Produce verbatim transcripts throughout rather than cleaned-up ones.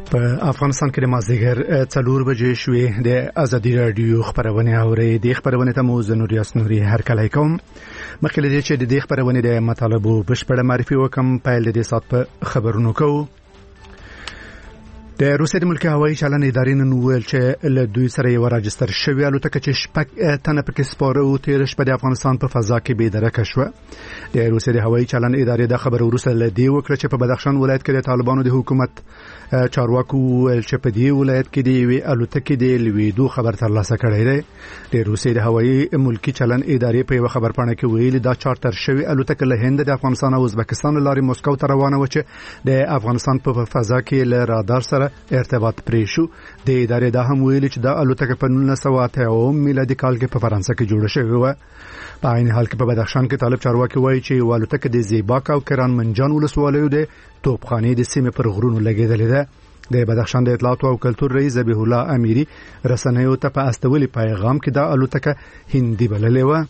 په افغانستان کې د مازدیګر څلور بجې شوې د ازادي رادیو خبرونه اوري د خبرونه ته مو زنور یاسنوري هر کله کوم مخکې لدې چې د خبرونه د مطالبو بشپړه معرفي وکم پیل د سات په خبرونو کو د روسیې د ملکی هوایي چلند ادارې نن ویل چې له دوی سره یو راجستر شوی الوتکه چې شپږ تنه پکې سپاره او تیر شپه د افغانستان په فضا کې بې درکه شو. د روسیې د هوایي چلند ادارې د خبر وروسته له دې وکړه چې په بدخشان ولایت کې د طالبانو د حکومت چارواکو ویل چې په دې ولایت کې د وی الوتکې د لویدو خبر ترلاسه کړی دی. د روسیې د هوایي ملکی چلند ادارې په یو خبر پاڼه کې ویلي دا چارتر شوی الوتکه له هند د افغانستان او ازبکستان لارې مسکو ته روانه و چې د افغانستان په فضا کې له رادار سره ارتباط پرې شو. د ادارې دا هم ویلي چې دا الوتکه په نولس سوه اته اویا میلادي کال کې په فرانسه کې جوړه شوې و. په عین حال کې په بدخشان کې طالب چارواکي وایي چې الوتکه د زیباک او کران منجان ولسوالیو د توپخانې د سیمې پر غرونو لګېدلې ده. د بدخشان د اطلاعات او کلتور رئیس ذبیح الله امیری رسنیو ته په استولي پیغام کې دا الوتکه هندي بللې و.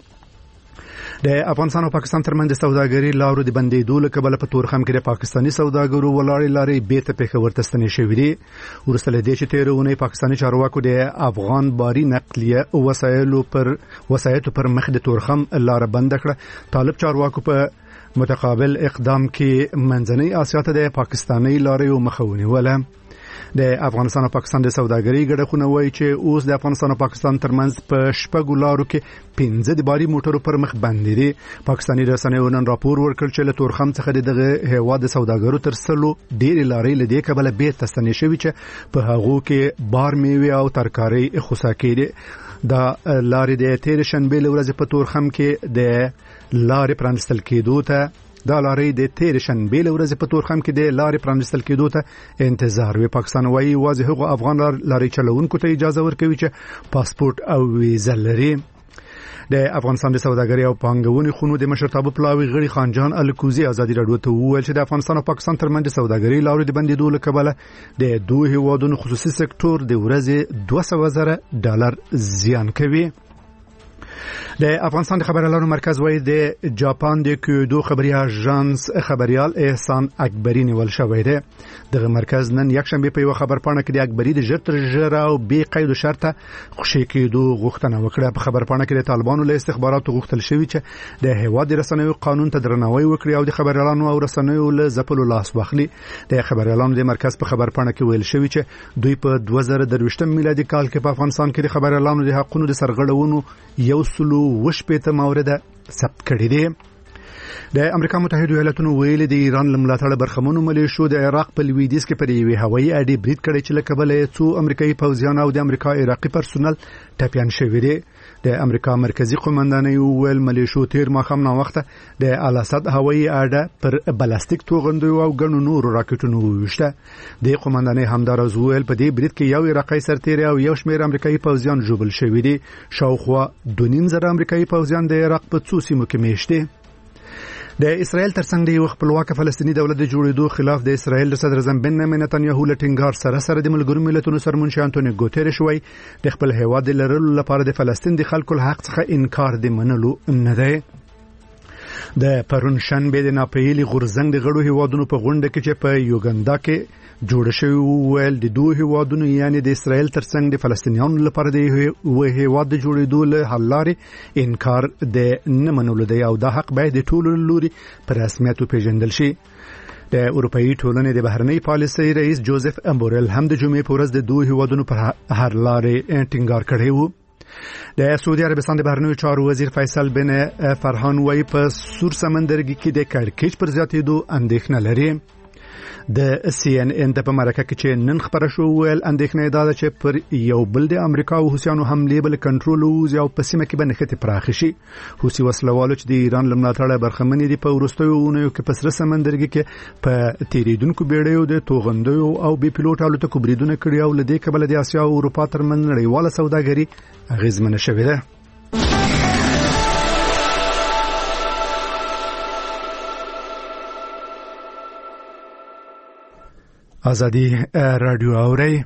د افغانستان او پاکستان ترمنځ د سوداګرۍ لارو د بندېدو له کبله په تورخم کې د پاکستاني سوداګرو ولاړې لارې بیرته پېښور ته ستنې شوې دي. وروسته له دې چې تېره اونۍ پاکستاني چارواکو د افغان باري نقلیه وسایلو پر وسایتو پر مخ د تورخم لار بند کړه، طالب چارواکو په متقابل اقدام کې منځنۍ آسیا ته د پاکستاني لارې مخاوني ولا. د افغانستان او پاکستان د سوداګرۍ ګډه وایي چې اوس د افغانستان او پاکستان ترمنځ په شپږو لارو کې پنځه د باري موټرو پر مخ باندې دي. پاکستاني رسنیو نن راپور ورکړ چې له تورخم څخه دغه هیواد د سوداګرو تر سلو ډېرې لارې له دې کبله بیرته ستنې شوې چې په هغو کې بار میوې او ترکاري خوسا کېدي. دا لارې د تیر شنبه له ورځې په تورخم کې د لارې پرانستل کېدو ته دا لارې د تیر شنبه له ورځې په تورخم کې د لارې پرانستل کېدو ته انتظار وي. پاکستان وايي واځي هغه افغان لارې چلوونکو ته اجازه ورکوي چې پاسپورت او ویزه لري. د افغانستان د سوداګرۍ او پانګونې خونو د مشرتابه پلاوي غړي خانجان الکوزي ازادي رادیو ته وویل چې د افغانستان او پاکستان ترمنځ د سوداګرۍ لارو د بندېدو له کبله د دوه هیوادونو خصوصي سکتور د ورځې دوه سوه زره ډالر زیان کوي. د افغانستان د خبريالانو مرکز وایي د جاپان د کیودو خبري اژانس خبريال احسان اکبری نیول شوی دی. دغه مرکز نن یک شنبه په یو خبر پاڼه کې د اکبری د ژر تر ژره او بې قید شرط خوشی کېدو غوښتنه وکړه. په خبر پاڼه کې د طالبانو له استخباراتو غوښتل شوی چې د هیواد رسنیو قانون ته درناوی وکړي او د خبريالانو او رسنیو له ځپلو لاس واخلي. د خبريالانو د مرکز په خبر پاڼه کې ویل شوی چې دوی په دوه زره درویشتم میلادي کال کې په افغانستان کې د خبريالانو د حقوقو د سرغړونو یو سلو وشپېته مورده ثبت کړي دي. د امریکا متحده ایالاتونو ویلي د ایران لملاتړ برخمنو ملیشو د عراق په لویدیځ کې پر یوې هوایي اډې برید کړی چې له کبله څو امریکایي پوځیان او د امریکا عراقي پرسونل ټپيان شوي دي. د امریکا مرکزی قومندانۍ ویل ملیشو تیر ماښام ناوخته د الاسد هوایي اډه پر بلاستیک توغندیو او ګڼو نورو راکټونو وویشته. د قومندانۍ همداراز ویل په دې برید کې یو عراقي سرتیری او یو شمېر امریکایي پوځیان ژوبل شوي دي. شاوخوا دوه نیم زره امریکایي پوځیان د عراق په څو سیمو کې میشت دي. د اسرائیل ترڅنګ د یو خپلواک فلسطینی دولت د جوړېدو خلاف د اسرائیل د صدر اعظم بنیامین نتنیاهو له ټینګار سره سره د ملګرو ملتونو سرمنشي انټونیو ګوتریش وایي د خپل هیواد لرلو لپاره د فلسطین د خلکو له حق څخه انکار د منلو نه دی. د پرون شنبه د ناپیلي غورزنګ د غړو هیوادونو په غونډه کې چې په یوګندا کې جوړ شوی ویل د دوه هیوادونو یعنی د اسرائیل ترڅنګ د فلسطینیانو لپاره د هیواد د جوړېدو له حل لارې انکار د نه منلو دی او دا حق باید د ټولو لوري په رسمیت وپېژندل شي. د اروپאי ټولنې د بهرنۍ پالیسۍ رئیس جوزف امبورل هم د جمعې په ورځ د دوه هیوادونو پر حل لارې ټینګار کړی و. د سعودي عربستان د بهرنیو چارو وزیر فیصل بن فرحان وايي په سور سمندرګي کې د کړکېچ پر زیاتېدو اندېښنه لري. د سی ان ان ته په مرکه کې چې نن خبره شو ویل اندېښنه ده چې پر یو بل د امریکا او حوثیانو حمله بل کنټرول او په سیمه کې بنخته پراخ شي. حوثي وسلوالو چې د ایران لملاتړ برخمنې دي په ورستیو اونیو کې په سر سمندرګي کې په تیریدونکو بیړیو د توغندیو او بي پيلوټ الوتکو بریدونه کړی او لدې کبل د اسیا او اروپا ترمنځ نړیواله سوداګري اغیزمنه شوې ده. ازادي رادیو اوري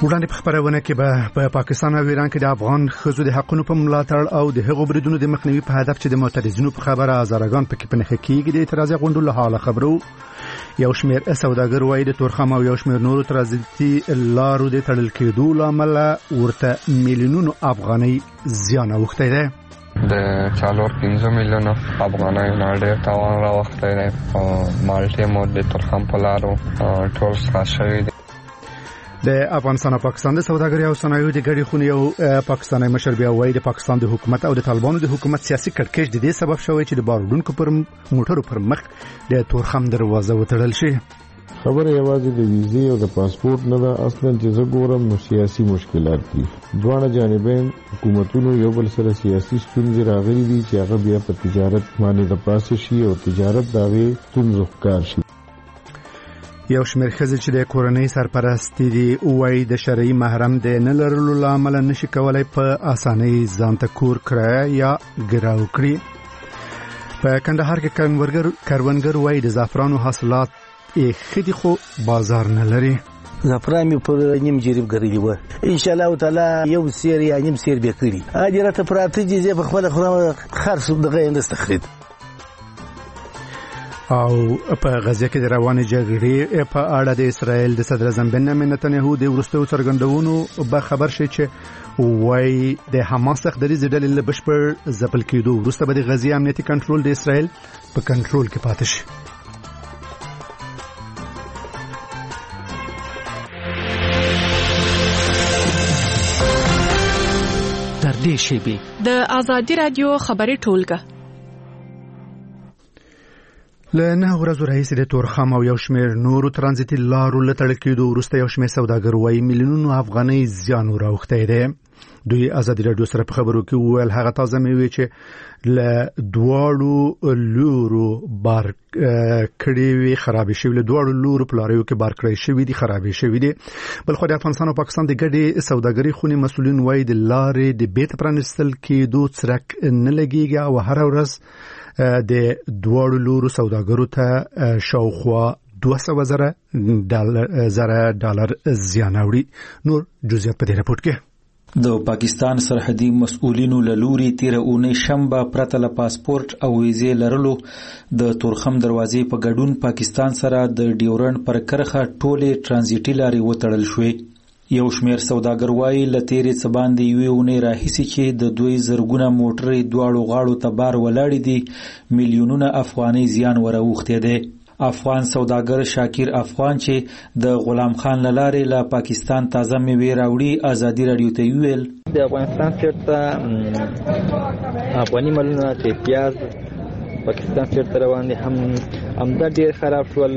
وړاندې په خبرونه کې به په پاکستان او ایران کې د افغان ښځو د حقونو په ملاتړ او د هغو بریدونو د مخنیوي په هدف چې د معترضینو په خبره هزارګان پکې په نښه کېږي د اعتراض غونډو له حاله خبرو یو شمېر سوداګر وایي د تورخم او یو شمېر نورو ترانزیتي لارو د تړل کېدو له امله ورته میلیونونو افغانۍ زیان اوښتی دی. د څلور پنځه میلیونه افغانۍ نه ډېر تاوان راوښتی دی. په مالټې مو د تورخم په لارو ټول څخه شوي دي. د افغانستان او پاکستان د سوداګرۍ او صنایعو د ګډې خونې یو پاکستاني مشر بیا وایي د پاکستان د حکومت او د طالبانو د حکومت سیاسي کړکېچ د دې سبب شوی چې د بار وړونکو پر موټرو پر مخ د تورخم دروازه وتړل شي. خبره یوازې د ویزې او د پاسپورت نه ده، اصلا چې زه ګورم نو سیاسي مشکلات دي. دواړه جانبین حکومتونو یو بل سره سیاسي ستونزې راغلي دي چې هغه بیا په تجارت باندې د پاسه شي او تجارت د هغې ستونزو ښکار شي. یو شمېر ښځې چې د کورنۍ سرپرستي دي وایي د شرعي محرم د نه لرلو له امله نشي کولی په اسانۍ ځان ته کور کرایه یا ګراو کړي. په کندهار کې کروندګر وایي د زعفرانو حاصلات یې ښه دي خو بازار نه لري. زعفران مې په نیم جریب کرلی و، ان شاء الله تعالی یو سیر یا نیم سیر به کړی. اجره ته پراته دي زه په خپل خورم خرڅ دغه اندستخرید. او په غزه کې د روانې جګړې په اړه د اسرائیل د صدر اعظم بنیامین نتنیاهو د وروستیو څرګندونو به خبر شي چې وایي د حماس دریځ ډلې له بشپړ ځپل کېدو وروسته به د غزې امنیتي کنټرول د اسرائیل په کنټرول کې پاتې شي. تر دې شی د آزادي رادیو خبري ټولګه له نه ورځو راهیسې د تورخم او یو شمېر نورو ترانزیتي لارو له تړل کېدو وروسته یو شمېر سوداګر وایي میلیونونو افغانۍ زیان وراوښتی دی. دوی ازادي راډیو سره په خبرو کې وویل هغه تازه مېوې چې له دواړو لورو بار کړې وي خرابې شوي، له دواړو لورو په لاریو کې بار کړی شوي دي خرابې شوي دي. بلخو د افغانستان او پاکستان د ګډې سوداګرۍ خونې مسؤلین وایي د لارې د بیرته پرانیستل کېدو څرک نه لګېږي او هره ورځ د دواړو لورو سوداګرو ته شاوخوا دوه سوه زره ډالر زیان اوړي. نور جزئیات په دې راپورټ کې. د پاکستان سرحدي مسؤلینو له لوري تیره اونۍ شنبه پرته له پاسپورت او ویزې لرلو د تورخم دروازې په ګډون پاکستان سره د ډیورنډ پر کرښه ټولې ترانزیتي لارې وتړل شوې. یو شمېر سوداګر وایي له تیرې څه باندې یوې اونۍ راهیسې چې د دوی زرګونه موټرې دواړو غاړو ته بار ولاړې دي میلیونونه افغانۍ زیان وراوښتی دی. افغان سوداګر شاکر افغان چې د غلام خان له لارې له پاکستان تازه میوې راوړي ازادي راډیو ته ویل د افغانستان چیرته افغاني مالونه چې پیاز پاکستان چیرته روان دي هم همدا ډېر خراب شول،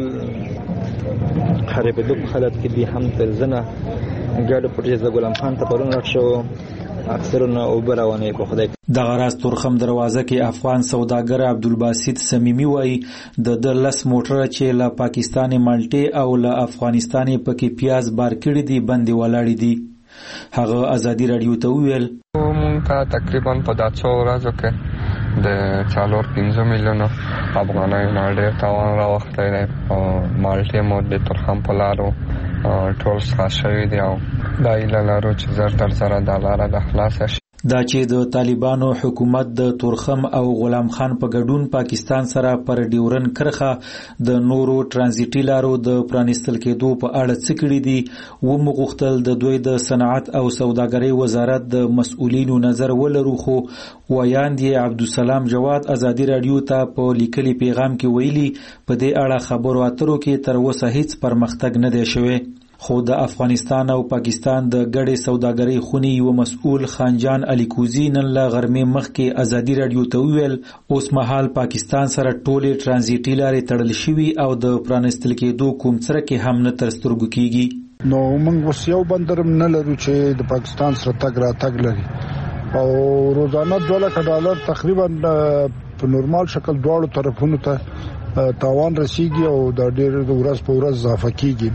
خرابېدو په حالت کې دي. هم تر زنه ګاډو پټې ز غلام خان ته پرون راښو اکثرونه اوبه روانې په خدای. دغه راز تورخم دروازه کې افغان سوداګر عبدالباسط سمیمی وایي د د لس موټره چې له پاکستان مالټې او له افغانستان پکې پیاز بار کړي دي بندي ولاړې دي. هغه ازادي راډیو ته ویل مونږ ته تقریبا په داسو ورځو کې د څلور پنځه میلیونه افغانۍ نه ډېر تاوان راوښتی دی. مالټې مو د تورخم په لارو ټول څخه شوي دي او دا هیله لرو چې زر در زره دا لاره د خلاصه شي. دا چې د طالبانو حکومت د تورخم او غلام خان په ګډون پاکستان سره پر ډیورن کرخه د نورو ترانزیتي لارو د پرانیستل کېدو په اړه څه کړي دي و مغوښتل د دوی د صنعت او سوداګرۍ وزارت د مسؤلینو نظر ولرو، خو ویاند یې عبدالسلام جواد ازادي راډیو ته په لیکلي پیغام کې ویلي په دې اړه خبرو اترو کې تر اوسه هیڅ پرمختګ نه دی شوی. خو د افغانستان او پاکستان د ګډې سوداګرۍ خونې یو مسؤل خانجان علي کوزي نن له غرمې مخکې ازادي راډیو ته ویل اوس مهال پاکستان سره ټولې ترانزیتي لارې تړل شوي او د پرانیستل کېدو کوم څرک هم نه تر سترګو کېږي. نو موږ اوس یو بندر نه لرو چې د پاکستان سره تګ راتګ لري او روزانه دوه لکه ډالر تقریبا په نورمال شکل دواړو طرفونو ته تاوان رسیږي او د ډېر ورځ په ورځ اضافه کیږي.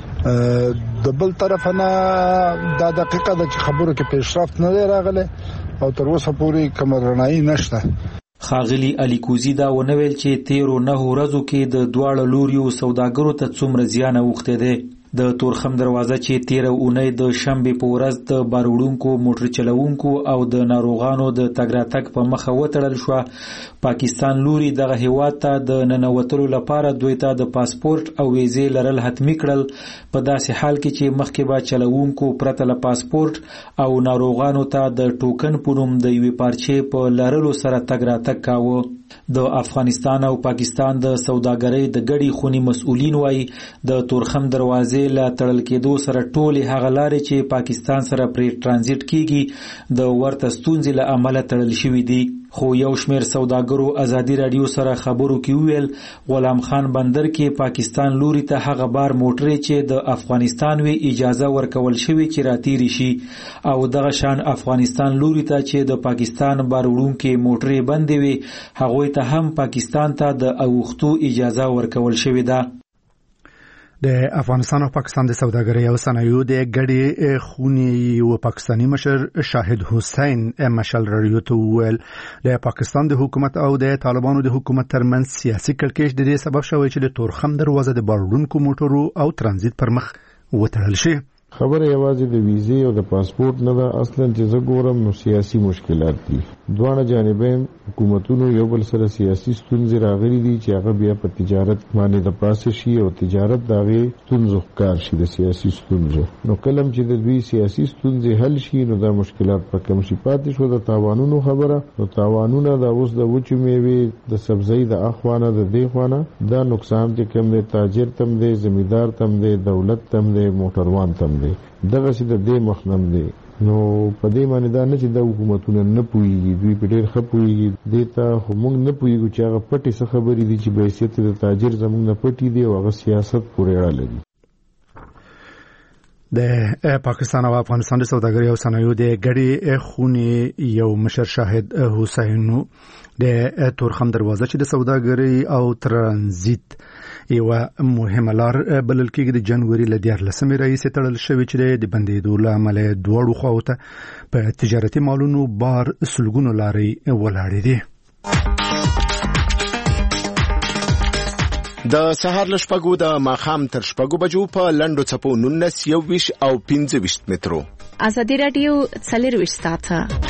د بل طرف نه دا دقیقه ده چې خبرو کې پیشرفت نه دی راغلی او تر اوسه پورې کومه رڼایي نشته. ښاغلي علي کوزي دا ونه ویل چې تیرو نهو ورځو کې د دواړو لوریو سوداګرو ته څومره زیان اوښتی دی. د تورخم دروازه چې تیر اونۍ د شنبه په ورځ د باروړونکو موټر چلوونکو او د ناروغانو د تګ راتګ په مخه وتړل شو، پاکستان لوري دغه هیواد ته د ننوتلو لپاره دوی ته د پاسپورت او ویزې لرل حتمی کړل، په داسې حال کې چې مخکې به چلوونکو پرته له پاسپورت او ناروغانو ته د ټوکن په نوم د یوې پارچې په لرلو سره تګ راتګ کاوه. د افغانستان او پاکستان د سوداګرۍ د ګډي خونی مسؤلین وایي د تورخم دروازې له تړل کېدو سره ټولې هغه لارې چې پاکستان سره پرې ترانزیت کیږي د ورته ستونزې له امله تړل شوې دي. خو یو شمیر سوداګرو ازادي رادیو سره خبرو کې ویل غلام خان بندر کې پاکستان لوري ته هغه بار موټرې چې د افغانستان وی اجازه ورکول شوی چې راتېری شي او دغه شان افغانستان لوري ته چې د پاکستان بار وړونکو موټرې بندې وي هغه ته هم پاکستان ته د اوختو اجازه ورکول شوی ده. د افغانستان او پاکستان د سوداګرۍ او صنایعو د ګډي خونی او پاکستانی مشر شاهد حسین مشال رادیو ته ویل د پاکستان د حکومت او د طالبانو د حکومت ترمنځ سیاسي کړکېچ د دې سبب شوی چې د تورخم دروازه د باروړونکو موټرو او ترانزیت پر مخ وتړل شي. خبره یوازې د ویزې او د پاسپورت نه ده، اصلا چې زه ګورم نو سیاسي مشکلات دي. دواړه جانبین حکومتونو یو بل سره سیاسي ستونزې راغلي دي چې هغه بیا په تجارت باندې د پاسه شي او تجارت دغه ستونزو ښکار شي د سیاسي ستونزو. نو کلم چې د دوی سیاسي ستونزې حل شي نو دا مشکلات په کم شي. پاتې شو د تاوانونو خبره، نو تاوانونه د اوس د وچو میوې د سبزی د اخوانه د دی خوانه دا نقصان چې کم دی تاجر تم دی، زمیندار تم دی، دولت تم دی، موټروان تم دی. دغه چې د دې مخنم دی. نو په دې باندې دا نه چې د حکومتونو نه پويږي، دوی په ډېر ښه پويږي. دیتا همغه نه پويږي چې هغه پټي څه خبرې دي چې به حیثیت د تاجر زموږ نه پټي دي او هغه سیاست پورې اړه لري. د پاکستان او افغانستان د سوداګرۍ او صنایعو د ګډي خونی یو مشر شاهد حسین د تورخم دروازه چې د سوداګرۍ او ترانزیت یو مهمه لار بلل کېږي د جنوري ل دیارلسمې راهیسې تړل شوی چې د بندېدو له امله دواړو خواو ته په تجارتي مالونو بار سلګونو لارې ولاړې دي. د سهار له شپږو د ماښام تر شپږو بجو په لنډو څپو نولس یوویشت او پنځه ویشت مترو. ازادي رادیو څلرویشت ساعته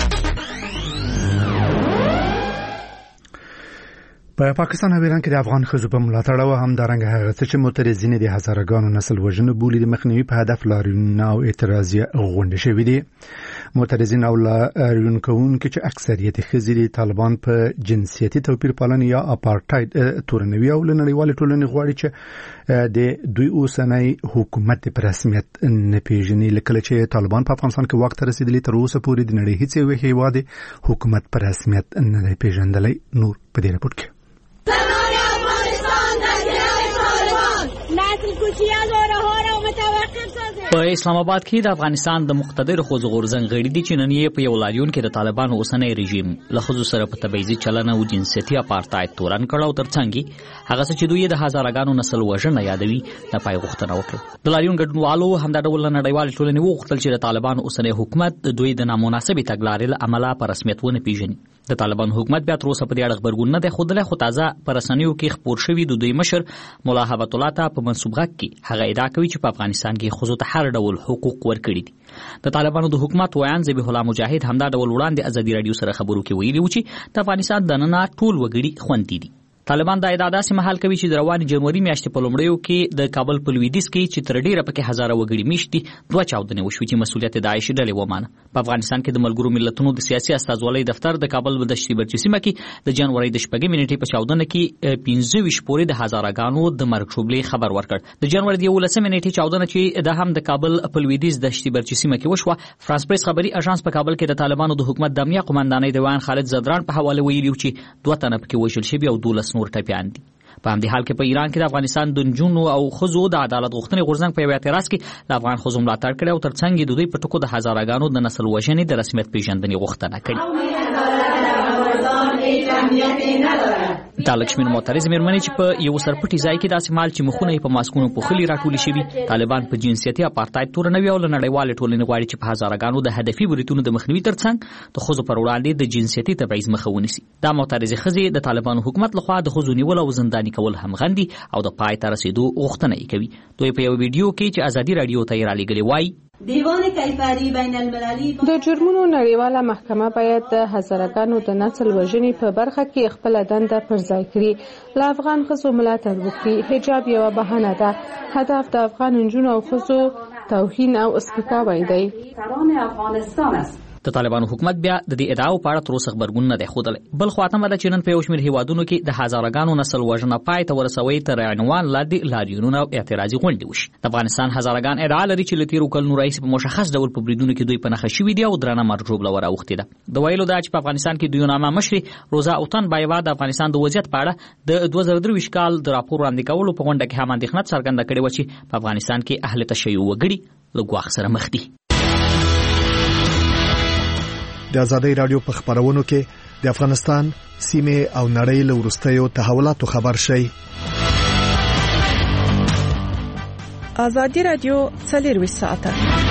په پاکستان او ایران کې د افغان ښځو په ملاتړ او همدارنګه هغه څه چې معترضین د هزارګانو نسل وژنه بولي د مخنیوي په هدف لاریونونه او اعتراضیه غونډې شوې دي. معترضین او لاریون کوونکي چې اکثریت ښځې د طالبان په جنسیتي توپیر پالنې یا اپارټاید تورنوي او نړیوال ټولنې غواړي چې د دوی اوسنۍ حکومت په رسمیت نه پیژني. لکه چې طالبان په افغانستان کې واک ته رسیدلی تر اوسه پورې د نړۍ هیڅ یو هیواد حکومت په رسمیت نه دی پیژندلی. نور په دې رپورټ کې په اسلام آباد کې د افغانستان د مقتدر ښځو غورځنګ غړي دي چې نن یې په یو لاریون کې د طالبانو اوسنی رژیم له ښځو سره په تبعیضي چلن او جنسیتي اپارټاید تورن کړ او ترڅنګ هغه څه چې دوی د هزارګانو نسل وژنه یادوي د پای غوښتنه وکړه. د لاریون ګډونوالو همدا ډول نړیوال ټولنې وغوښتل چې د طالبانو اوسنی حکومت دوی د نامناسبې تګلارې له امله په رسمیت ونه پیژني. د طالبان حکومت بیا تر اوسه په دې اړه خبرګون نه دی ښودلی، خو تازه په رسنیو کې خپور شوي د دوی مشر ملا هبت الله ته په منسوب غږ کې هغه ادعا کوي چې په افغانستان کې ښځو ته هر ډول حقوق ورکړي دي. د طالبانو د حکومت ویان ذبیح الله مجاهد همدا ډول وړاندې ازادي رادیو سره خبرو کې ویلي و چې د افغانستان دننه ټول وګړي خوندي دي. طالبان دا ادعا داسې مهال کوي چې د روانې جنوري میاشتې په لومړیو کې د کابل په لویدیځ کې چې تر ډیره پکې هزاره وګړي میشت دي دوه چاودنې وشوې چې مسؤلیت د داعش ډلې ومانه. په افغانستان کې د ملګرو ملتونو د سیاسي استازولۍ دفتر د کابل د دشتي برچي سیمه کې د جنوري د شپږمې نیټې په چاودنه کې پنځه ویشت پورې د هزارګانو د مرګ شوبلې خبر ورکړ. د جنوري د یولسمې نیټې چاودنه چې د هم د کابل په لویدیځ د دشتي برچي سیمه کې وشوه، فرانس پریس خبري اژانس په کابل کې د طالبانو د حکومت د امنیه قومندانۍ د وان خالد زدران په حواله ویلي چې دوه تنه پکې وژل شوي او دولس نور ټپیان دي. په همدې حال کې په ایران کې د افغانستان د نجونو او ښځو د عدالت غوښتنې غورځنګ په یو اعتراض کې د افغان ښځو ملاتړ کړی او ترڅنګ د دوی په ټکو د هزارګانو د نسل وژنې د رسمیت پیژندنې غوښتنه کړې. هیچ اهمیتی ندارد. دا لکشمن معترض مېرمنې چې په یو سرپټي ځای کې داسې مال چې مخونه یې په ماسکونو پوښلي راټولې شوي طالبان په جنسیتي اپارټاید تورنوي او له نړیوالې ټولنې غواړي چې په هزارهګانو د هدفي بریتونو د مخنیوي ترڅنګ د ښځو پر وړاندې د جنسیتي تبعیض مخه ونیسي. دا معترضې ښځې د طالبانو حکومت لخوا د ښځو نیول او زنداني کول هم غندي او د پای ته رسېدو غوښتنه یې کوي. دوی په یو ویډیو کې چې ازادي راډیو ته یې رالیږلې وایي دیوان کیفری بین المللی د جرمونو نړیواله محکمه باید د هزارهګانو د نسل وژنې په برخه کې خپل دنده پر ځای کړي. له افغان ښځو ملاتړ وکړي. حجاب یوه بهانه ده. هدف د افغان نجونو او ښځو توهین او سپکاوی دی. سران افغانستان است. د طالبانو حکومت بیا د دې ادعاو په اړه تر اوسه خبرګون نه دی ښودلی. بل خوا ته ده چې نن په یو شمېر هیوادونو کې د هزارهګانو نسل وژنه پای ته ورسوي تر عنوان لاندې لاریونونه او اعتراضي غونډې وشي. د افغانستان هزارهګان ادعا لري چې له تېرو کلونو راهیسې په مشخص ډول په بریدونو کې دوی په نښه شوي دي او درنه مرګ ژوبله وراوښتې ده. د ویلو دا چې په افغانستان کې دوی نامه مشري روزا اوتن بایوا د افغانستان د وضعیت په اړه د دوه زره درویشت کال د راپور وړاندې کولو په غونډه کې هم اندېښنه څرګنده کړې وه چې په افغانستان کې اهل تشیع وګړي له ګواښ سره مخ دي. د ازادي رادیو په خبرونو کې د افغانستان سیمه او نړۍ له وروستیو تحولاتو خبر شي. ازادي رادیو څلور ساعته.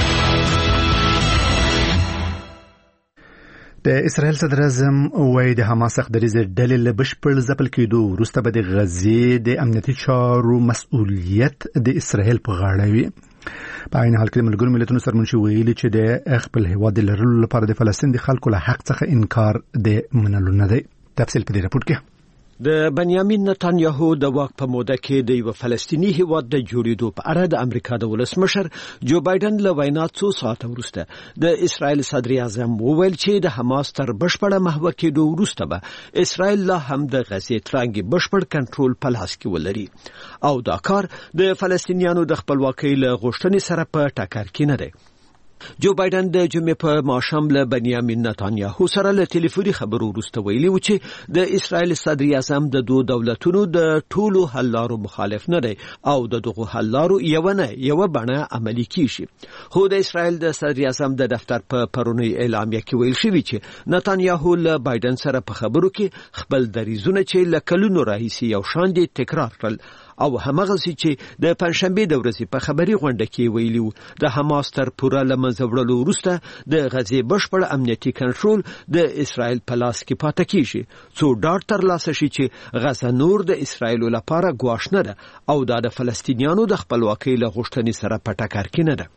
د اسرائیل صدر اعظم وایي د حماس اقدریزه ډلې له بشپړ ځپل کېدو وروسته به د غزې د امنیتي چارو مسؤلیت د اسرائیل په غاړه وي. په عین حال کې د ملګرو ملتونو سرمنشي ویلي چې د خپل هیواد لرلو لپاره د فلسطین د خلکو له حق څخه انکار د منلو نه دی. تفصیل په دې راپور کې. د بنیامین نتانیاهو د واک په موده کې د یو فلسطینی هیواد د جوړېدو په اړه د امریکا د ولسمشر جو بایدن له وینا څو ساعته وروسته د اسرائیل صدر اعظم وویل چې د حماس تر بشپړه محو کېدو وروسته به اسرائیل لا هم د غزې ترانګي بشپړ کنټرول په لاس کې ولري او دا کار د فلسطینیانو د خپلواکۍ له غوښتنې سره په ټکر کې نه دی. جو بایدن د جمعې په ماښام له بنیامین نتانیاهو سره له ټلیفوني خبرو وروسته ویلي و چې د اسرائیل صدر اعظم د دوه دولتونو د ټولو حل لارو مخالف نه دی او د دغه حل لارو یو نه یو بڼه عملي کیږي. خو د اسرائیل د صدر اعظم د دفتر په پرونی اعلامیه کې ویل شوی چې نتانیاهو له بایدن سره په خبرو کې خپل دریزونه چې له کلونو راهیسې یو شان دي تکرار کړل او همغه چې د پنځشنبه د ورځې په خبري غونډه کې ویلو د حماس تر پوره لمنځه وړلو وروسته د غزې بشپړ امنیتي کنټرول د اسرائیل په لاس کې پاتې کیږي څو ډاډ ترلاسه شي چې غزه نور د اسرائیل لپاره ګواښ نه ده او دا د فلسطینیانو د خپلواکۍ له غوښتنې سره په ټکر کې نه ده.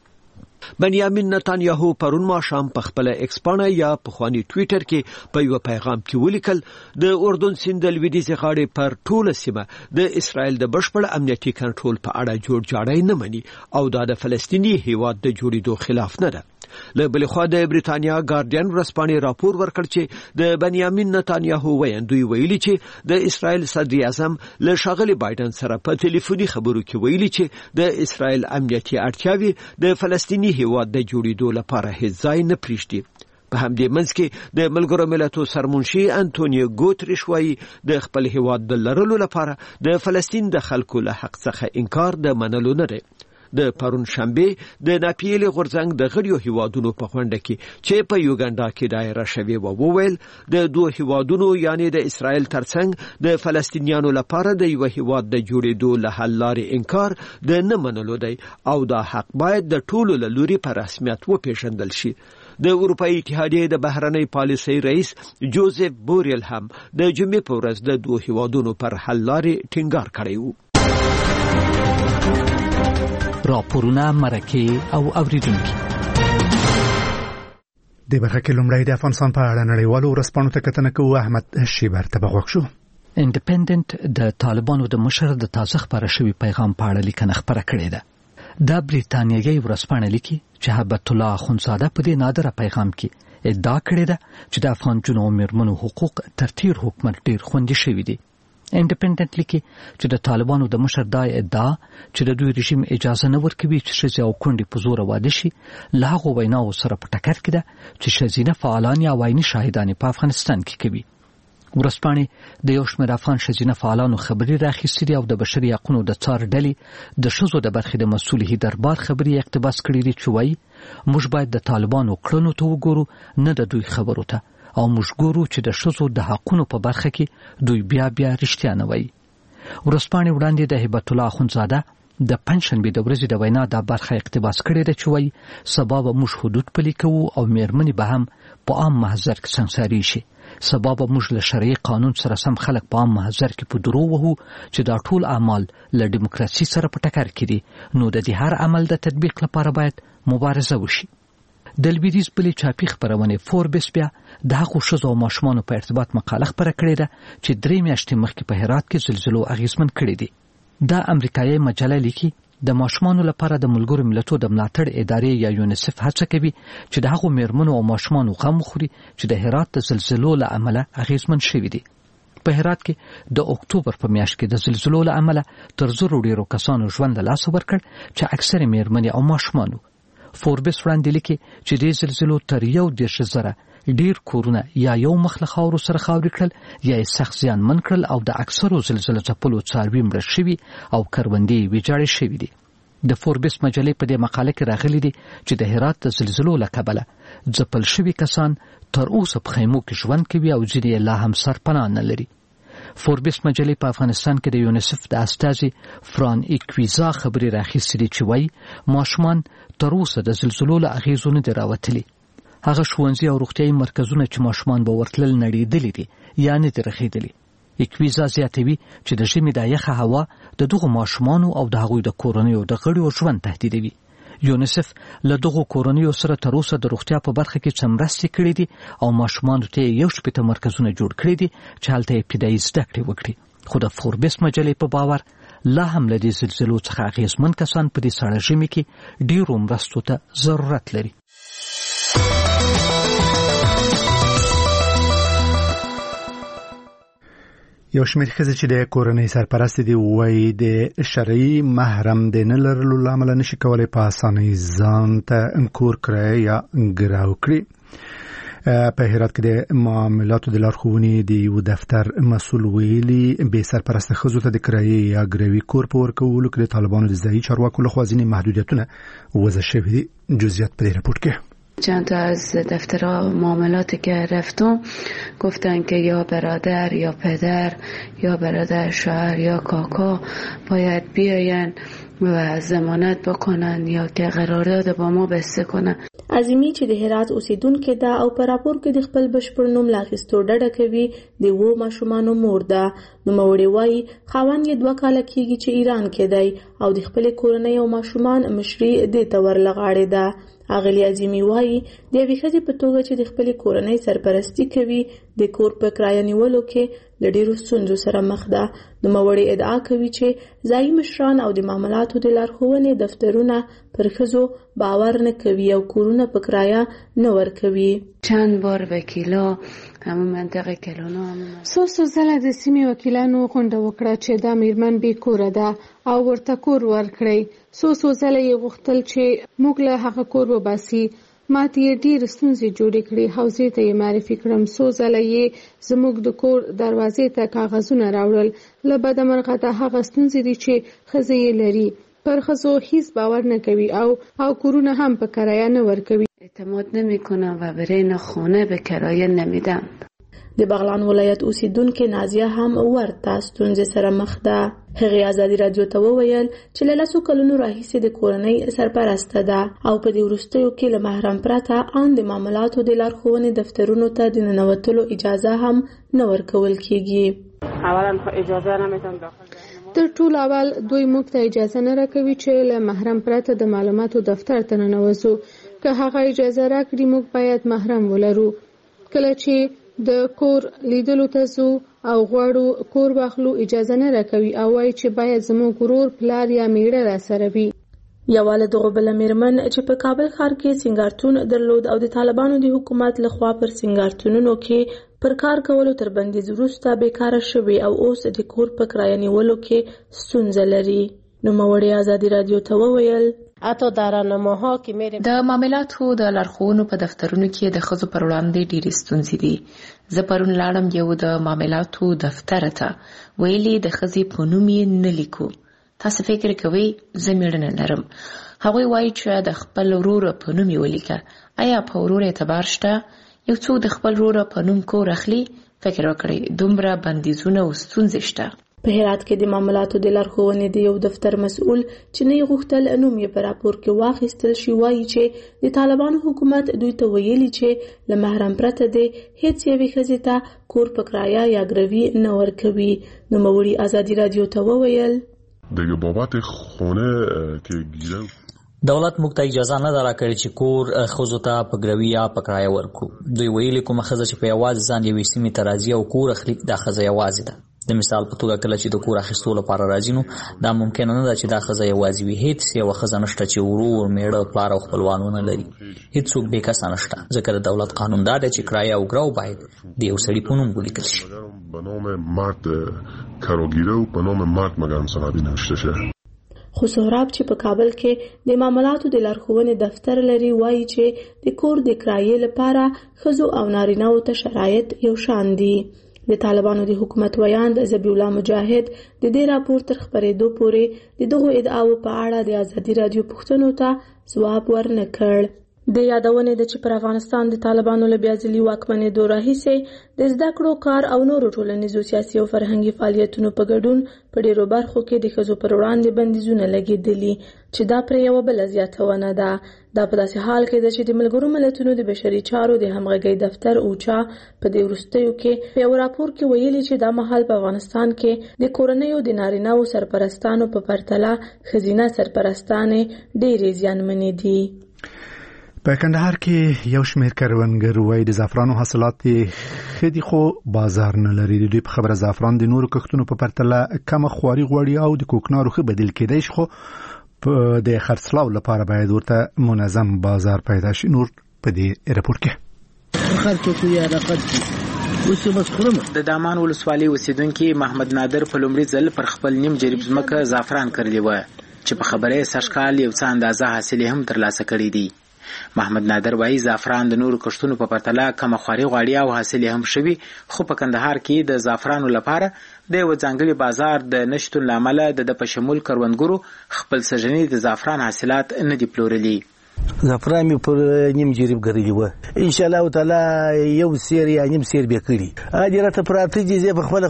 بنیامین نتانیاهو پرون ماښام په خپل ایکس پاڼه یا په خواني ټوئیټر کې په یو پیغام کې ولیکل د اردن سیند د لویدیځ غاړې پر ټوله سیمه د اسرائیل د بشپړ امنیتي کنټرول په اړه جوړ جاړی نه مني او دا د فلسطینی هیواد د جوړېدو خلاف نه ده. له بل خوا د بریتانیا ګارډین ورځپاڼې راپور ورکړ چې د بنیامین نتانیاهو ویاندوی ویلي چې د اسرائیل صدر اعظم له ښاغلي بایدن سره په ټلیفوني خبرو کې ویلي چې د اسرائیل امنیتي اړتیاوې د فلسطینی هیواد د جوړېدو لپاره هیڅ ځای نه پریږدي. په همدې منځ کې د ملګرو ملتونو سرمنشي انټونیو ګوتریش وایي د خپل هیواد د لرلو لپاره د فلسطین د خلکو له حق څخه انکار د منلو نه دی. د پرون شنبه د ناپیل غورځنګ د غړیو هیوادونو په غونډه کې چې په یوګاندا کې دایره شوی و وویل د دوه هیوادونو یعنی د اسرائیل ترڅنګ د فلسطینیانو لپاره د یو هیواد د جوړېدو له حل لارې انکار د نه منلو دی او دا حق باید د ټولو له لوري په رسمیت وپېژندل شي. د اروپאי اتحادیې د بهرنۍ پالیسۍ رئیس جوزف بوریل هم د جمعې په ورځ د دوه هیوادونو پر حل لارې ټینګار کړی و. راپورونه مرکه او اوریدونکو د برخه کې لومړی د افغانستان په اړه نړیوالو ورځپاڼو ته کتنه کوو. احمد شیبر ته بغوښ شو. انډیپندنت د طالبانو د مشر د تازه خبره شوی پیغام په اړه لیکنه خبره کړې ده. د بریتانیایي ورځپاڼه لیکي چې هبت الله خنزاده په دې نادره پیغام کې ادعا کړې ده چې د افغان جنو میرمنو حقوق تر تیر حکومت ډیر خوندي شوي دي. انډیپندنت لیکي چې د طالبانو د مشر دای ادعا چې د دوی رژیم اجازه نه ورکوي چې ښځې او کونډې په زور واده شي له هغو ویناو سره په ټکر کې ده چې ښځینه فعالان یا وایني شاهدانې په افغانستان کې کوي. ورځپاڼې د یو شمېر افغان ښځینه فعالانو خبرې راخیستې دي او د بشري حقوقو د څار ډلې د ښځو د برخې د مسؤلې دربار خبرې اقتباس کړي دي چې وایي موږ باید د طالبانو کړنو ته وګورو نه د دوی خبرو ته او موږ ګورو چې د ښځو د حقونو په برخه کې دوی بیا بیا رښتیا نه وایي. ورځپاڼې وړاندې د هبت الله اخوندزاده د پنځشنبې د ورځې د وینا دا برخه اقتباس کړې ده چې وایي سبا به موږ حدود پلي کوو او میرمنې به هم په عام محضر کې سنګساري شي. سبا به موږ له شرعي قانون سره سم خلک په عام محضر کې په درو وهو چې دا ټول اعمال له دیموکراسي سره په ټکر کې دي، نو د دې هر عمل د تطبیق لپاره باید مبارزه وشي. د لویدیځ بلې چاپي خپرونې فوربس بیا د هغو ښځو او ماشومانو په ارتباط مقاله خپره کړې ده چې درې میاشتې مخکې په هرات کې زلزلو اغېزمن کړي دي. دا امریکایي مجله لیکي د ماشومانو لپاره د ملګرو ملتونو د ملاتړ ادارې یا یونیسف هڅه کوي چې د هغو میرمنو او ماشومانو غم وخوري چې د هرات د زلزلو له امله اغېزمن شوي دي. په هرات کې د اکتوبر په میاشت کې د زلزلو له امله تر زرو ډیرو کسانو ژوند له لاسه ورکړ چې اکثر میرمنې او ماشومانو. فوربس وړاندې لیکي چې د زلزلو تر یو دېرش زره ډیر کورونه یا یو مخ له خاورو سره خاورې کړل یا یې سخت زیانمن کړل او د اکثرو زلزله ځپلو څاروي مړه شوي او کروندې ویجاړې شوي دي. د فوربس مجلې په دې مقاله کې راغلي دي چې د هرات د زلزلو له کبله ځپل شوي کسان تر اوسه په خیمو کې ژوند کوي او ځینې یې لا هم سرپناه نه لري. فوربس مجلې په افغانستان کې د یونیسف د استازي فران ایکویزا خبرې راخیستې دي چې وایي ماشومان تر اوسه د زلزلو له اغېزو نه دي راوتلي. هغه ښوونځي او روغتیايي مرکزونه چې ماشومان به ورتلل نړېدلي دي یا نه دي رخېدلي. ایکویزا زیاتوي چې د ژمي د یخه هوا د دغو ماشومانو او د هغوی د کورنیو د غړیو ژوند تهدیدوي. یونیسف له دغو کورنیو سره تر اوسه د روغتیا په برخه کې څه مرستې کړې دي او ماشومانو ته یو شپېته مرکزونه جوړ کړي دي چې هلته ابتدایي زده کړې وکړي. خو د فوربس مجلې په باور لا هم له دې زلزلو څخه اغېزمن کسان په دې ساړه ژمي کې ډېرو مرستو ته ضرورت لري. یو شمېر ښځې چې د کورنۍ سرپرست دي وایي د شرعي محرم د نه لرلو له امله نشي کولی په اسانۍ ځان ته کور کرایه یا ګراو کړي. په هرات کې د معاملاتو د لارښوونې د یو دفتر مسؤل ویلي بې سرپرسته ښځو ته د کرایې یا ګروي کور په ورکولو کې د طالبانو د ځایي چارواکو لخوا ځینې محدودیتونه وضع شوي دي. جزئیات په دې راپورت کې. چند تا از دفترها معاملاتی که رفتم گفتن که یا برادر یا پدر یا برادر شوهر یا کاکا باید بیاین و ضمانت بکنن یا که قرارداد با ما بسته کنن. عظیمی چې د هرات اوسیدونکو ده او په راپور کې د خپل بشپړ نوم لاخیستو ډډه کوي د وو ماشومانو مور ده. نوموړې وایي خاوند یې دوه کاله کېږي چې ایران کې دی او د خپلې کورنۍ او ماشومان مشري دې ته ورلغاړې ده. اغلی عظیمی وایي د یوې ښځې په توګه چې د خپلې کورنۍ سرپرستی کوي د کور په کرایه نیولو کې له ډېرو ستونزو سره مخ ده. نوموړې ادعا کوي چې ځایي مشران او د معاملاتو د لارښوونې دفترونه پر ښځو باور نه کوي او کورونه په کرایه نه ورکوي. چند بار وکیلا همون منطقه کلونا څو څو ځله د سیمې وکیلانو غونډه وکړه چې دا میرمن بې کوره ده او ورته کور ورکړئ. څو څو ځله یې غوښتل چې موږ له هغه کور وباسي. ما ته یې ډېرې ستونزې جوړې کړې. حوزې ته یې معرفي کړم. څو ځله یې زموږ د کور دروازې ته کاغذونه راوړل. له بده مرغه دا هغه ستونزې دي چې ښځې یې لري. پر ښځو هیڅ باور نه کوي او او کورونه هم په کرایه نه ورکوي. اعتماد نمی‌کنم و برای نه خانه به کرایه نمیدم. د بغلان ولایت اوسیدونکو نازیه هم ورته ستونزې سره مخ ده. هغې ازادي رادیو ته وویل چې له لسو کلونو راهیسې د کورنۍ سرپرسته ده او په دې وروستیو کې له محرم پرته ان د معاملاتو د لارښوونې دفترونو ته د ننوتلو اجازه هم نه ورکول کیږي. اولا خو اجازه نمیدم داخل تر ټولو اول دوی موږ ته اجازه نه راکوي چې له محرم پرته د معلوماتو دفتر ته ننوځو. که هغه اجازه راکړي موږ باید محرم ولرو. کله چې د کور لیدلو ته ځو او غواړو کور واخلو اجازه نه راکوي او وایي چې باید زموږ ورور پلار یا میړه راسره وي. یوه له دغو بله میرمن چې په کابل ښار کې سینګارتون درلود او د طالبانو د حکومت لخوا پر سینګارتونونو کې پر کار کولو تر بندیز وروسته بیکاره شوې او اوس د کور په کرایه نیولو کې ستونزه لري. نوموړې ازادي رادیو ته وویل د معاملاتو د لارښوونو په دفترونو کې د ښځو پر وړاندې ډېرې ستونزې دي. زه پرون لاړم یو د معاملاتو دفتر ته ویلي د ښځې په نوم یې نه لیکو. تاسو فکر کوئ زه میړه لرم. هغوی وایي چې د خپل ورور په نوم یې ولیکه. آیا په ورور اعتبار شته؟ یو څوک د خپل وروره په نوم کور اخلي، فکر وکړئ دومره بندیزونه او ستونزې شته. په هرات کې د معاملاتو د لارښوونې د یو دفتر مسؤل چې نه یې غوښتل نوم یې په راپور کې واخیستل شي وایي چې د طالبانو حکومت دوی ته ویلي چې له محرم پرته د هیڅ یوې ښځې ته کور په کرایه یا ګروي نه ورکوي. نوموړي ازادي رادیو ته وویل د بابت خونه کې ګیرو دولت موږ ته اجازه نه درکړي چې کور ښځو ته په ګروي یا په کرایه ورکو. دوی ویلي کومه ښځه چې په یوازې ځان یوې سیمې ته راځي او کور اخلي دا ښځه یوازې ده. د مثال په توګه کله چې د کور اخیستو لپاره راځي نو دا ممکنه نه ده چې دا ښځه یوازې وي. هیڅ یوه ښځه نشته چې ورور، میړه، پلار او خپلوان ونه لري. هیڅوک بې کسه نشته ځکه د دولت قانون دا دی چې کرایه او ګرو باید د یو سړي په نوم ولیکل شي. به نام مرد کراگیره و به نام مرد مگان صنابی نوشته شه. خو سهراب چې په کابل کې د معاملاتو د لارښوونې دفتر لري وایي چې د کور د کرایې لپاره ښځو او نارینه‌وو ته شرایط یو شان دي. د طالبانو د حکومت ویاند ذبیح الله مجاهد د دې راپور تر خپرېدو پورې د دغو ادعاو په اړه د ازادي رادیو پوښتنو ته ځواب ورنه کړ. د یادونې د چې پر افغانستان د طالبانو له بیا ځلي واکمنېدو راهیسې د زده کړو، کار او نورو ټولنیزو سیاسي او فرهنګي فعالیتونو په ګډون په ډېرو برخو کې د ښځو پر وړاندې بندیزونه لګېدلي چې دا پرې یوه بله زیاتونه ده. دا په داسې حال کې ده چې د ملګرو ملتونو د بشري چارو د همغږۍ دفتر اوچا په دې وروستیو کې په یو راپور کې ویلي چې دا مهال په افغانستان کې د کورنیو د نارینه‌وو سرپرستانو په پرتله ښځینه سرپرستانې ډېرې زیانمنې دي. په کندهار کې یو شمېر کروندګر وایي د زعفرانو حاصلات ښه دي خو بازار نه لري. د دوی په خبره زعفران د نورو کښتونو په پرتله کمه خواري غواړي او د کوکنارو ښه بدیل کېدای شي، خو د خرڅلاو لپاره باید ورته منظم بازار پیدا شي. نور په دې راپور کې خرڅو یا راقد اوس بس خرم د دامان ولسوالۍ اوسیدونکو محمد نادر په لومړي ځل پر خپل نیم جریب ځمکه زعفران کړی و چې په خبره سشکال یو څه اندازه حاصل هم ترلاسه کړی دی. محمد نادر وایي زعفران د نورو کښتونو په پرتله کم خواري غواړي او حاصل هم شوي، خو په کندهار کې د زعفرانو لپاره د یو ځانګړي بازار د نشتون لامل د په شمول کروندګرو خپل سژنې د زعفران حاصلات نه دي پلورلي. زعفران می پر نیم جریب ګرځي و ان شاء الله تعالی یو سیر یا نیم سیر به کړی اجرته پراته دي زه په خپل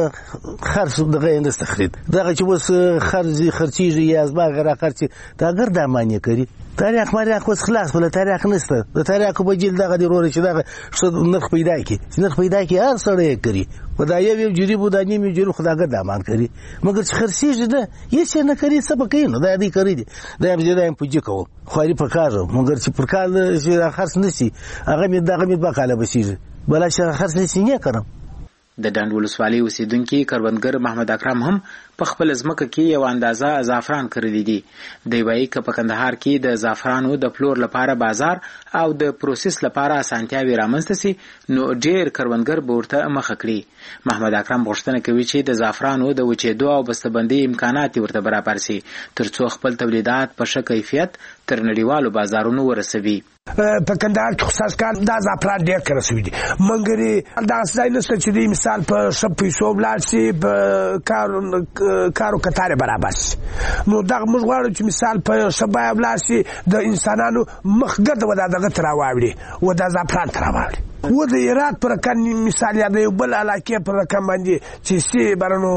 خرڅ دغه اندستخرید دغه چې وس خرڅي خرڅي یا ازما غره خرڅي دا ګر د معنی کوي. تاریخ مریخ اوس خلاص ولا تاریخ نشته. د تاریخ په جیل دغه دی ورور چې دغه څه نرخ پیدا کی نرخ پیدا کی هر سره کوي ودا یو جریب ودا نیم جریب خداګه د امان کوي مګر چې خرڅي ده یې څه نه کوي سبا کوي نو دا دی کوي دا هم زیاده هم پوجي کوي خو لري په کار مګر چې پر کال چې خرڅ نشي هغه می دغه می بقاله بشي بل چې خرڅ نشي نه کړم. د ډنډ ولسوالۍ اوسیدونکي کروندګر محمد اکرم هم په خپل ځمکه کې یو اندازه زعفران کړی دي. دی وایي که په کندهار کې د زعفرانو د پلور لپاره بازار او د پروسس لپاره اسانتیاوې رامنځته سي نو ډېر کروندګر به ورته مخه کړي. محمد اکرم غوښتنه کوي چې د زعفرانو د وچېدو او بسته‌بندۍ امکانات ورته برابر سي ترڅو خپل تولیدات په ښه کیفیت تر نړیوالو بازارونو ورسوي. په کندهار کې خصوص کار دا زعفران ډېر کړه سوي دي مګر دا ځای نشته چې د مثال په ښه پیسو ولاړ شي په کارو کارو کتار برابر شي. نو دا موږ غواړو چې مثال په ښه بیه ولاړ شي د انسانانو مخګرد ودا دغه تر راوړي و دا زعفران تر راوړي و د ایرات پر کن مثال یا د یو بل علاقې پر کم باندې چې سی برنو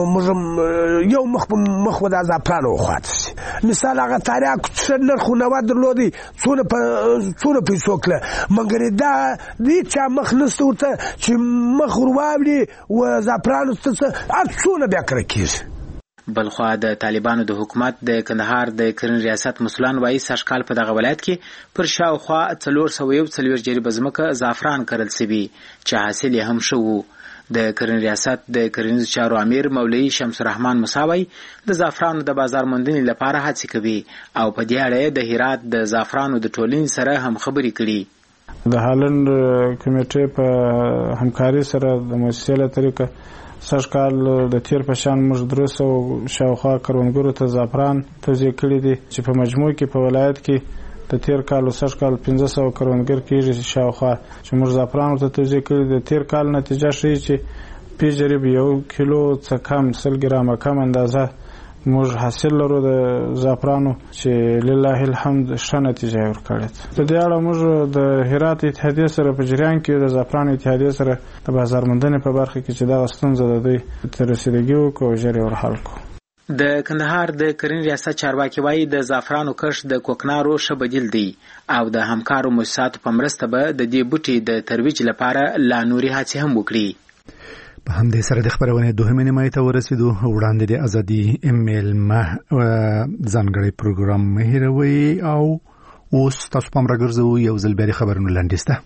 موږ یو مخ مخ ودا زعفران وخوات شي مثال هغه تاریخ څه نرخ نو درلودي څونه په څونه پیسو کړه مګر دا دې چا مخ نسته ورته چې مخ ورواوړي و زعفران څه څونه بیا کړی کیږي. بلخوا د طالبانو د حکومت د کندهار د کرن ریاست مسولان وایي سشکال په دغه ولایت کې پر شاوخوا څلور سوه یو څلوېښت جریبه ځمکه زعفران کرل سوي چې حاصل یې هم ښه و. د کرن ریاست د کرنیزو چارو امیر مولوي شمس الرحمن موسی وایي د زعفرانو د بازار موندنې لپاره هڅې کوي او په دې اړه د هرات د زعفرانو د ټولنې سره هم خبرې کړي. د هالند کمیټې په همکاري سره د مؤسسې له طریقه سږکال د تیر په شان موږ درې سوه شاوخوا کروندګرو ته زعفران توزیع کړي دي چې په مجموع کې په ولایت کې د تیر کال او سږکال پنځه سوه کروندګر کېږي شاوخوا چې موږ زعفران ورته توزیع کړي د تیر کال نتیجه ښیي چې پی جریب یو کیلو څه کم سل ګرامه کم اندازه موږ حاصل لرو د زعفرانو چې لله الحمد ښه نتیجه ورکړې. په دې اړه موږ د هرات اتحادیې سره په جریان کې د زعفرانو اتحادیې سره د بازار موندنې په برخه کې چې دا ستونزه د دوی تر رسیدګي وکړو ژر یې ورحل کړو. د کندهار د کرنې ریاست چارواکي وایي د زعفرانو کښت د کوکنارو ښه بدیل دی او د همکارو مؤسساتو په مرسته به د دې بوټي د ترویج لپاره لا نورې هڅې هم وکړي. په همدې سره د خبرونې دوهمې نیمایي ته ورسېدو. وړاندې د ازادي ایمیل مه ځانګړی پروګرام مه هېروئ او اوس تاسو پام راګرځوو یو ځل بیا د خبرونو لنډیز ته.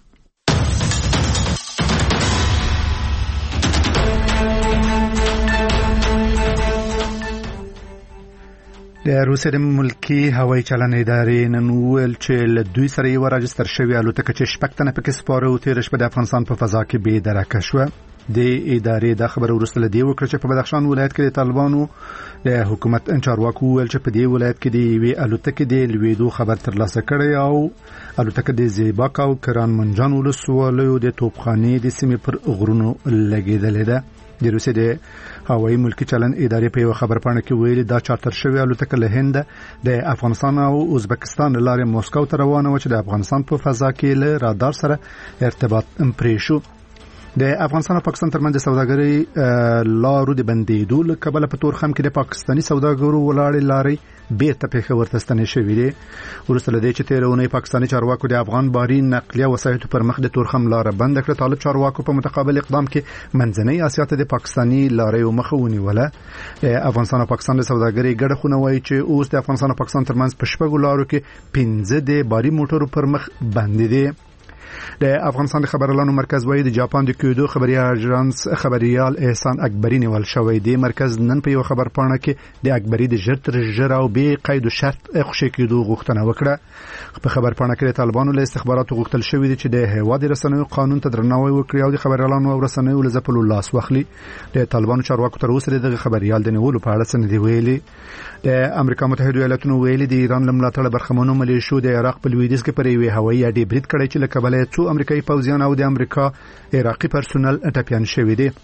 د روسیې د ملکی هوایي چلن ادارې نن وویل چې له دوی سره یو راجستر شوی الوتکه چې شپږ تنه پکې سپاره او تېره شپه د افغانستان په فضا کې بې درکه شوه. د ادارې د خبرو وروسته له دې وکړه چې په بدخشان ولایت کې د طالبانو د حکومت چارواکو وویل چې په دې ولایت کې د یوې الوتکې د لوېدو خبر ترلاسه کړی او الوتکه د زیباک او کران منجان ولسوالیو د توپخانې د سیمې پر غرونو لګېدلې ده. د روسیې د هوایي ملکی چلن ادارې په یو خبر پاڼه کې ویلي دا چارتر شوی الوتکه له هند د افغانستان او ازبکستان لارې موسکو ته روانه و چې د افغانستان په فضا کې له رادار سره ارتباط پرې شو. د افغانستان او پاکستان ترمنځ د سوداګرۍ لارو د بندېدو له کبله په تورخم کې د پاکستاني سوداګرو ولاړې لارې بیرته پېښور ته ستنې شوې دي. وروسته له دې چې تېره اونۍ پاکستاني چارواکو د افغان باري نقلیه وسایطو پر مخ د تورخم لاره بنده کړه، طالب چارواکو په متقابل اقدام کې منځنۍ اسیا ته د پاکستاني لارې مخه ونیوله. افغانستان او پاکستان د سوداګرۍ ګډه خونه وایي چې اوس د افغانستان او پاکستان ترمنځ په شپږو لارو کې پنځه د باري موټرو پر مخ بندې دي. د افغانستان د خبريالانو مرکز وایي د جاپان د کیودو خبري اژانس خبريال احسان اکبری نیول شوی دی. مرکز نن په یو خبر پاڼه کې د اکبری د ژر تر ژره او به قید او شرط خوشی کېدو غوښتنه وکړه. په خبر پاڼه کې د طالبانو له استخباراتو غوښتل شوی دی چې د هیواد رسنیو قانون ته درناوی وکړي او د خبريالانو او رسنیو له ځپلو لاس واخلي. د طالبانو چارواکو تر اوسه د خبريال د نیولو په اړه څه نه دی ویلي. د امریکا متحده ایالاتونو ویلي د ایران لملاتړ برخمنو ملیشو د عراق په لویدیځ کې پر یوې هوایي اډې برید کړی چې له کبله څو امریکایي پوځیان او د امریکا عراقي پرسونل ټپيان شوي دي.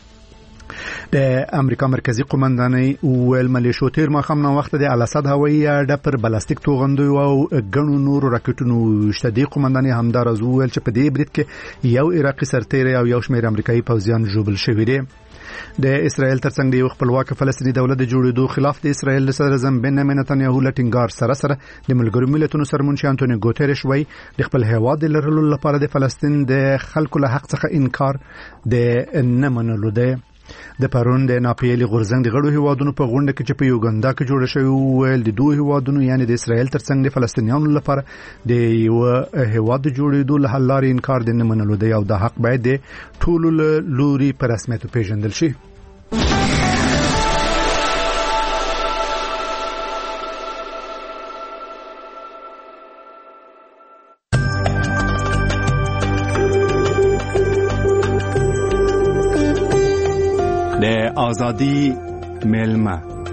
د امریکا مرکزی قومندانۍ ویل ملیشو تیر ماښام نو وخت د الاسد هوایي اډه پر بلاستیک توغندو او غنو نور راکټونو شتدي قومندانۍ همدارز ویل چې په دې برید کې یو عراقي سرتیری او یو شمېر امریکایي پوځیان ژوبل شوي دي. د اسرائیل ترڅنګ د یو خپلواک فلسطیني دولت د جوړېدو خلاف د اسرائیل صدر اعظم بنیامین نتنیاهو له ټینګار سره سره د ملګرو ملتونو سرمنشي انټونی ګوتریش وایي د خپل هیواد د لرلو لپاره د فلسطین د خلکو له حق څخه انکار د نه منلو دی. د پرون د ناپیلي غورځنګ د غړو هیوادونو په غونډه کې چې په یوګندا کې جوړه شوې ویل د دوه هیوادونو یعنی د اسرائیل ترڅنګ د فلسطینیانو لپاره د یو هیواد جوړېدو له حل لارې انکار د نه منلو دی او د حق باید د ټولو لوري په رسمیت پیژندل شي. آزادی میلمه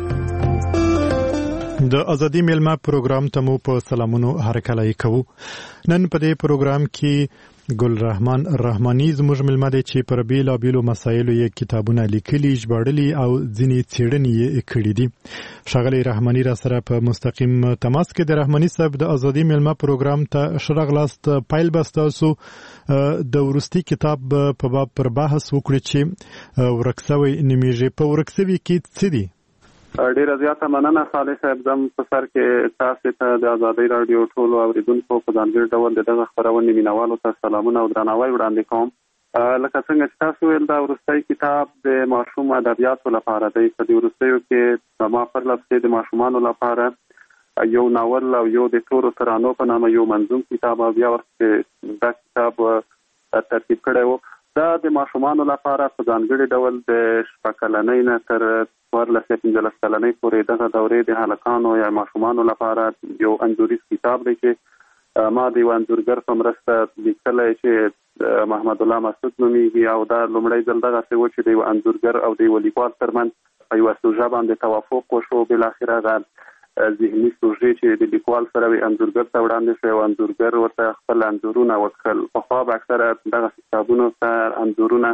د آزادی میلمه پروګرام ته مو په سلامونو هرکلی کوو. نن په دې پروګرام کې ګل رحمان رحماني زموږ میلمه دی چې پر بیلا بیلو مسایلو یې کتابونه لیکلي ژباړلي او ځینې څېړنې یې کړي دي. ښاغلی رحماني را سره په مستقیم تماس کې د رحماني صاحب د آزادی میلمه پروګرام ته ښه راغلاست. پیل به ستاسو د وروستي کتاب په باب پر بحث وکړو چې ورک سوی نومیږي. په ورک سوي کې څه دي؟ ډیره زیاته مننه صالح صاحب. زم په سر کې تاسو ته د آزادۍ رادیو ټولو اوریدونکو په ځانګړي ډول د دغه خبرونې مینوالو ته سلامونه او درناوی وړاندې کوم. لکه څنګه چې تاسو ویل دا وروستی کتاب د ماشوم ادبیاتو لپاره دی. په دې وروستیو کې ما پر لپسې د ماشومانو لپاره یو ناول او یو د تورو ترانو په نامه یو منظوم کتاب او بیا ورته دا کتاب ترتیب کړی و. دا د ماشومانو لپاره په ځانګړي ډول د شپږ کلنۍ نه تر څوارلس یا پنځلس کلنۍ پورې دغه دورې د هلکانو یا ماشومانو لپاره یو انځوریز کتاب دی چې ما د یو انځورګر په مرسته لیکلی چې محمد الله مسعود نومیږي او دا لومړی ځل دغسې و چې د یو انځورګر او د یو لیکوال ترمنځ په یوه سوژه باندې توافق وشو. بالاخره هغه ذهني سوژې چې د لیکوال سره وي انځورګر ته وړاندې شوی او انځورګر ورته خپل انځورونه وکړل. پخوا به اکثره دغه کتابونو ته انځورونه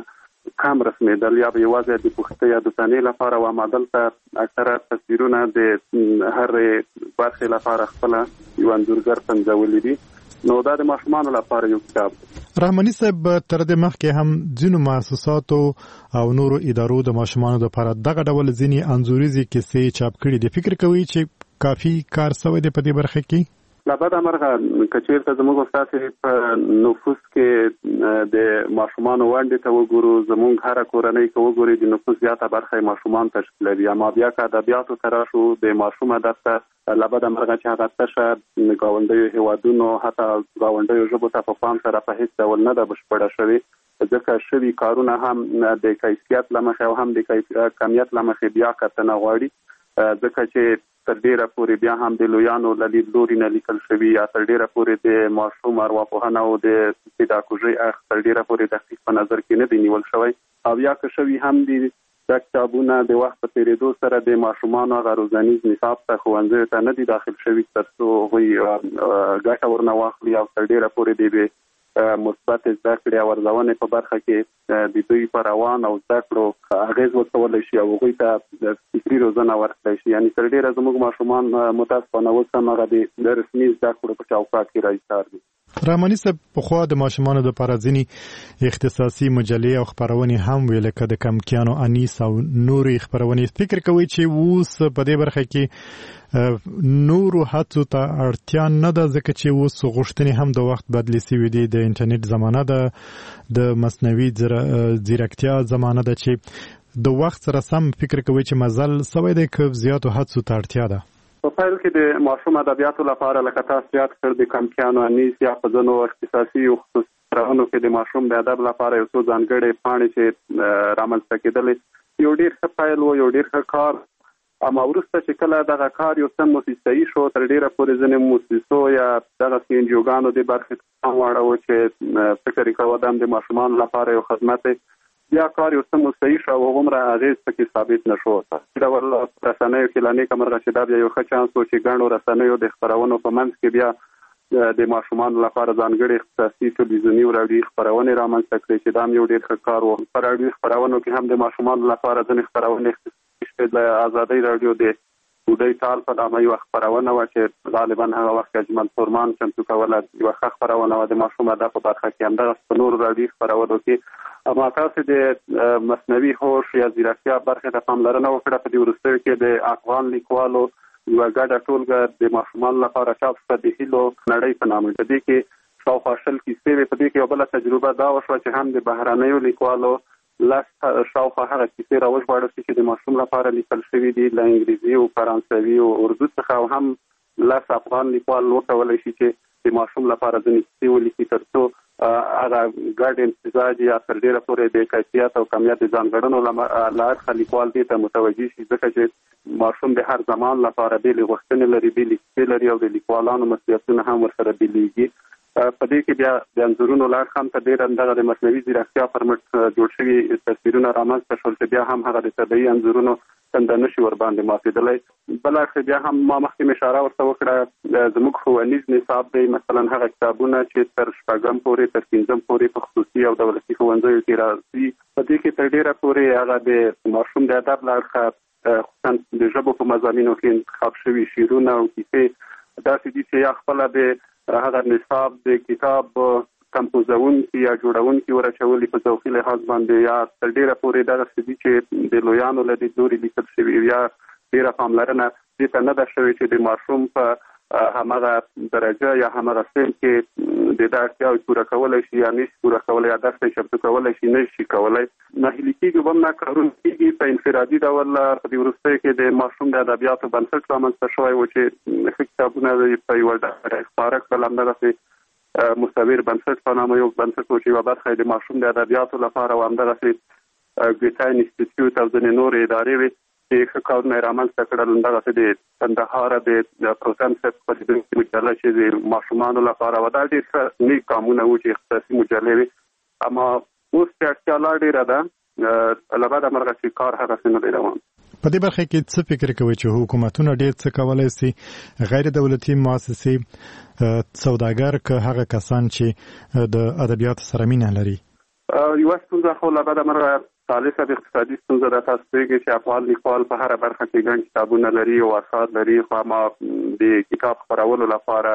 کم رسمیدل یا به یوازې د پوښتنې یا د تنې لپاره و معدل ته اکثره تصویرونه د هر برخې لپاره خپل یو انځورګر سنجولي دي. نو دا د ماشومانو لپاره یو کتاب دی. رحماني صاحب تر دې مخکې هم ځینو مؤسساتو او نورو ادارو د ماشومانو لپاره دغه ډول ځینې انځوریزي کیسې چاپ کړي دي. فکر کوي چې کافي کار شوی دی په دې برخه کې؟ لا بعد مرغه کچېرته زموږ استاد په نفوس کې د ماشومانو وړاندې ته وګورو، زموږ هر کورنۍ کې وګوري د نفوس زیاته برخه ماشومان تشکیلوي. اما بیا که ادبیاتو سره شو د ماشوم دغه لا بعد مرغه چې هغه تشه گاونډیو هیوادونو حتی گاونډیو ژبو ته په پام سره په هیڅ ډول نه ده بشپړه شوې، ځکه شوي کارونه هم د کیفیت له مخې او هم د کمیت له مخې بیا کتنه غواړي، ځکه چې تر ډیره پورې بیا هم د لویانو له لیدلوري نه لیکل شوي یا تر ډیره پورې د ماشوم ارواپوهنه او د پیداګوژي اخ تر ډیره پورې دقیق په نظر کې نه دی نیول شوی. او یا که شوي هم دي دا کتابونه د وخت په تیریدو سره د ماشومانو هغه روزنیز نصاب ته ښوونځیو ته نه دي داخل شوي تر څو هغوی ګټه ورنه واخلي او تر ډیره پورې د مثبت زده کړې او ارزونې په برخه کې د دوی په روان او زده کړو اغېز ورکولی شي او هغوی ته فکري روزنه ورکړی شي. یعنې تر ډېره زموږ ماشومان متاسفانه اوس هم هغه د رسمي زده کړو په چوکاټ کې راایستار دي. رحماني صاحب پخوا د ماشومانو لپاره ځینې اختصاصي مجلې او خپرونې هم وې لکه د کمکیانو انیس او نورې خپرونې. فکر کوئ چې اوس په دې برخه کې نورو هڅو ته اړتیا نه ده ځکه چې اوس غوښتنې هم د وخت بدلې شوې دي، د انټرنیټ زمانه ده، د مصنوعي ځیرکتیا زمانه ده، چې د وخت سره سم فکر کوئ چې مزل سوی دی که زیاتو هڅو ته اړتیا ده؟ په پیل کې د ماشوم ادبیاتو لپاره لکه تاسو یاد کړ د کمکیانو انیس یا په ځینو اختصاصي او خصوصي خپرونو کې د ماشوم د ادب لپاره یو څو ځانګړې پاڼې چې رامنځته کېدلې یو ډېر ښه پیل و، یو ډېر ښه کار. اما وروسته چې کله دغه کار یو څه موسسایي شو تر ډېره پورې ځینې موسسو یا دغسې انجیوګانو دې برخې ته هم واړوه چې فکر یې کوه دا د ماشومانو لپاره یو خدمت دی. بیا کار یو څه موسسایي شو او هغومره اغېز پکې ثابت نه شو. په ډول رسنیو کې لا نیکه مرغه چې دا بیا یو ښه چانس و چې ګڼو رسنیو د خپرونو په منځ کې بیا د ماشومانو لپاره ځانګړې اختصاصي تلویزیوني او راډیوي خپرونې رامنځته کړې چې دا هم یو ډېر ښه کار و. په راډیوي خپرونو کې هم د ماشومانو لپاره ځینې خپرونې اختصاصي د ازادۍ راډیو د بودی تال په نامه یوه خپرونه وه چې غالبا هغه وخت اجمل فرمان چمتو کوله، یوه ښه خپرونه وه د ماشوم ادب په برخه کې. همدغسې په نورو راډیوي خپرونو کې اما تاسې د مصنوعي هوش یا ځیرکتیا برخې ته پاملرنه وکړه. په دې وروستیو کې د افغان لیکوالو یوه ګډه ټولګه د ماشومانو لپاره چاپ شوه د هیلو نړۍ په نامه. په دې کې شاوخوا شل کیسې وې. په دې کې یوه بله تجربه دا وشوه چې هم د بهرنیو لیکوالو لس شاوخوا هغه کیسې راوژباړل شي چې د ماشوم لپاره لیکل شوي دي له انګریزي او فرانسوي او اردو څخه، او هم لس افغان لیکوال وکولی شي چې د ماشوم لپاره ځینې کیسې ولیکي تر څو هغه ګډ امتزاج یا تر ډېره پورې د کیفیت او کمیت د ځانګړنو له اړخه لیکوال دې ته متوجه شي، ځکه چې ماشوم د هر زمان لپاره بېلې غوښتنې لري، بېلې کیسې لري او د لیکوالانو مسؤلیتونه هم ورسره بېلېږي. په دې کې بیا د انځورونو له اړخه هم ته ډېره دغه د مصنوعي ځیرکتیا پر مټ جوړ شوي تصویرونه رامنځته شول چې بیا هم هغه د طبیعي انځورونو څنډه نشي ورباندې ماتېدلی. بل اړخ بیا هم ما مخکې مې اشاره ورته وکړه زموږ ښوونیز نصاب دی مثلا هغه کتابونه چې تر شپږم پورې تر پنځم پورې په خصوصي او دولتي ښوونځیو کې راځي. په دې کې تر ډېره پورې هغه د ماشوم د ادب له اړخه خصوصا د ژبو په مضامینو کې انتخاب شوي شعرونه او کیسې داسې دي چې یا خپله د هغه نصاب د کتاب کمپوزونکي یا جوړونکي ورچولي په ذوقي لحاظ باندې، یا تر ډېره پورې دغسې دي چې د لویانو له لیدلوري لیکل شوي، یا ډېره پاملرنه دې ته نه ده شوې چې د ماشوم په همغه درجه یا همغه سن کې د دا اړتیاوې پوره کولی شي یا نشي پوره کولی، یا درس یې چمتو کولی شي نه شي کولی. ناهیلي کېږي به هم نه کارونه کېږي. په انفرادي ډول په دې وروستیو کې د ماشوم د ادبیاتو بنسټ رامنځته شوی و چې ښه کتابونه په یوه ډله خپاره کړل. همدغسې مصور بنسټ په نامه یو بنسټ و چې یوه برخه یې د ماشوم د ادبیاتو لپاره و. همدغسې ګیتا انسټیټیوټ او ځینې نورې ادارې وې چې ښه کارونه یې رامنځته کړل. همدغسې د کندهار د پروتن صاحب خپرېدونکې مجله چې د ماشومانو لپاره وه، دا ډېر ښه نیک ګامونه وو چې اختصاصي مجلې وې. اما اوس چې اړتیا لا ډېره ده له بده مرغه چې کار هغسې نه دی روان. په دې برخه کې څه فکر کوئ چې حکومتونه ډېر څه کولی سي، غیر دولتي مؤسسې، سوداګر که هغه کسان چې د ادبیاتو سره مینه لري؟ یو ستونزه خو لا بعد مرغه ثالثه د اقتصادي ستونزه د تاسو کې چې افغان لیکوال په هر برخه کې ګڼ کتابونه لري او اثار لري، خو ما د کتاب خپرولو لپاره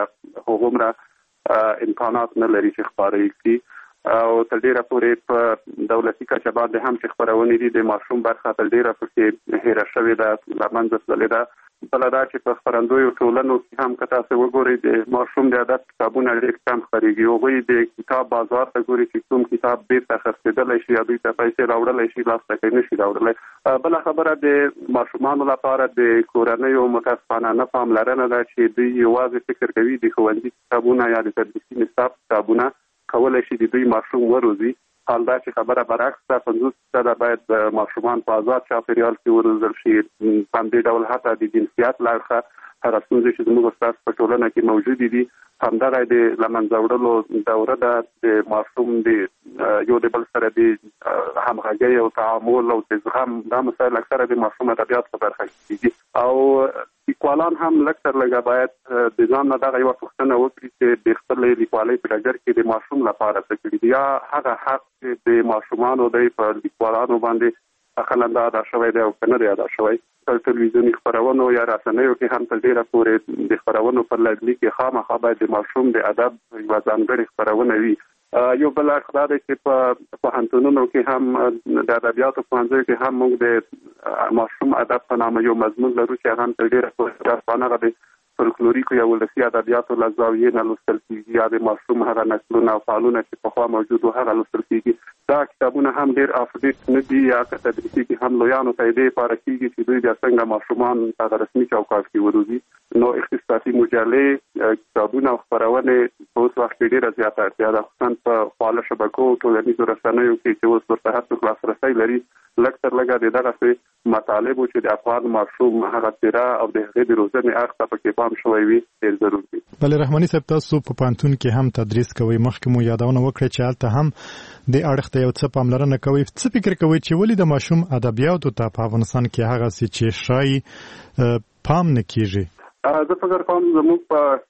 هغومره امکانات نه لري چې خپاره کړي او تر ډیره پورې په دولتي کچه باندې هم چې خپرونې دي د ماشوم برخه تر ډیره پکې هیره شوې ده، له منځه تللې ده. بله دا چې په خپرندویو ټولنو کې هم که تاسو وګورئ د ماشوم د ادب کتابونه ډېر کم خپرېږي. هغوی د کتاب بازار ته ګوري چې کوم کتاب بیرته خرڅېدلی شي یا دوی ته پیسې راوړلی شي، لاس ته کوي نه شي راوړلی. بله خبره د ماشومانو لپاره د کورنیو متاسفانه نه پاملرنه ده چې دوی یوازې فکر کوي د ښوونځي کتابونه یا د تدریسي نصاب کتابونه کولی شي د دوی ماشوم وروزي. حال دا چې خبره برعکس ده، پنځوس فیصده باید ماشومان په آزاد چاپېریال کې وروزل شي. په همدې ډول حتی د جنسیت له اړخه هغه ستونزې چې زموږ ستاسو په ټولنه کې موجودې دي، همدغه د له منځه وړلو دوره ده. د ماشوم د یو د بل سره د همغږۍ او تعامل او د زغم دا مسایل اکثره د ماشوم ادبیات په برخه کې کېږي او لیکوالان هم لږ تر لږه باید د ځان نه دغه یوه پوښتنه وکړي چې د خپلې لیکوالۍ په ډګر کې د ماشوم لپاره څه کړي دي، یا هغه حق چې د ماشومانو دی په لیکوالانو باندې اخلاً ادا شوی دی او که نه دی ادا شوی. په تلویزیوني خپرونو یا رسنیو کې هم تر ډېره پورې د خپرونو پر لړلي کې خامخا باید د ماشوم د ادب یوه ځانګړې خپرونه وي. یو بل اړخ دا دی چې په پوهنتونونو کې هم د ادبیاتو پوهنځیو کې هم موږ د ماشوم ادب په نامه یو مضمون لرو چې هغه هم تر ډېره پورې هغه د فولکلوریکو یا ولسي ادبیاتو له زاویې نه لوستل کېږي، یا د ماشوم هغه نسلونه او فعلونه چې پخوا موجود وو هغه لوستل کېږي. دا کتابونه هم ډېر اپډیټ نه دي، یا که تدریسي کې هم لویانو ته یې لپاره کېږي چې دوی بیا څنګه ماشومان هغه رسمي چوکاټ کې وروزي. نو اختصاصي مجلې کتابونه او خپرونې په اوس وخت کې ډېره زیاته اړتیا ده، خصوصا په خواله شبکو ټولنیزو رسنیو کې چې اوس ورته هر څوک لاسرسی لري. لږ تر لږه د دغسې مطالبو چې د افغان ماشوم هغه څېره او د هغې د روزنې اړخ ته پکې پام شوی وي ډېر ضرور دي. بله رحماني صاحب، تاسو په پوهنتون کې هم تدریس کوئ، مخکې مو یادونه وکړه چې هلته هم د اړخ ته یو څه پاملرنه کوئ. څه فکر کوئ چې ولې د ماشوم ادبیاتو ته په افغانستان کې هغسې چې ښایي پام نه کېږي؟ زه فکر کوم زموږ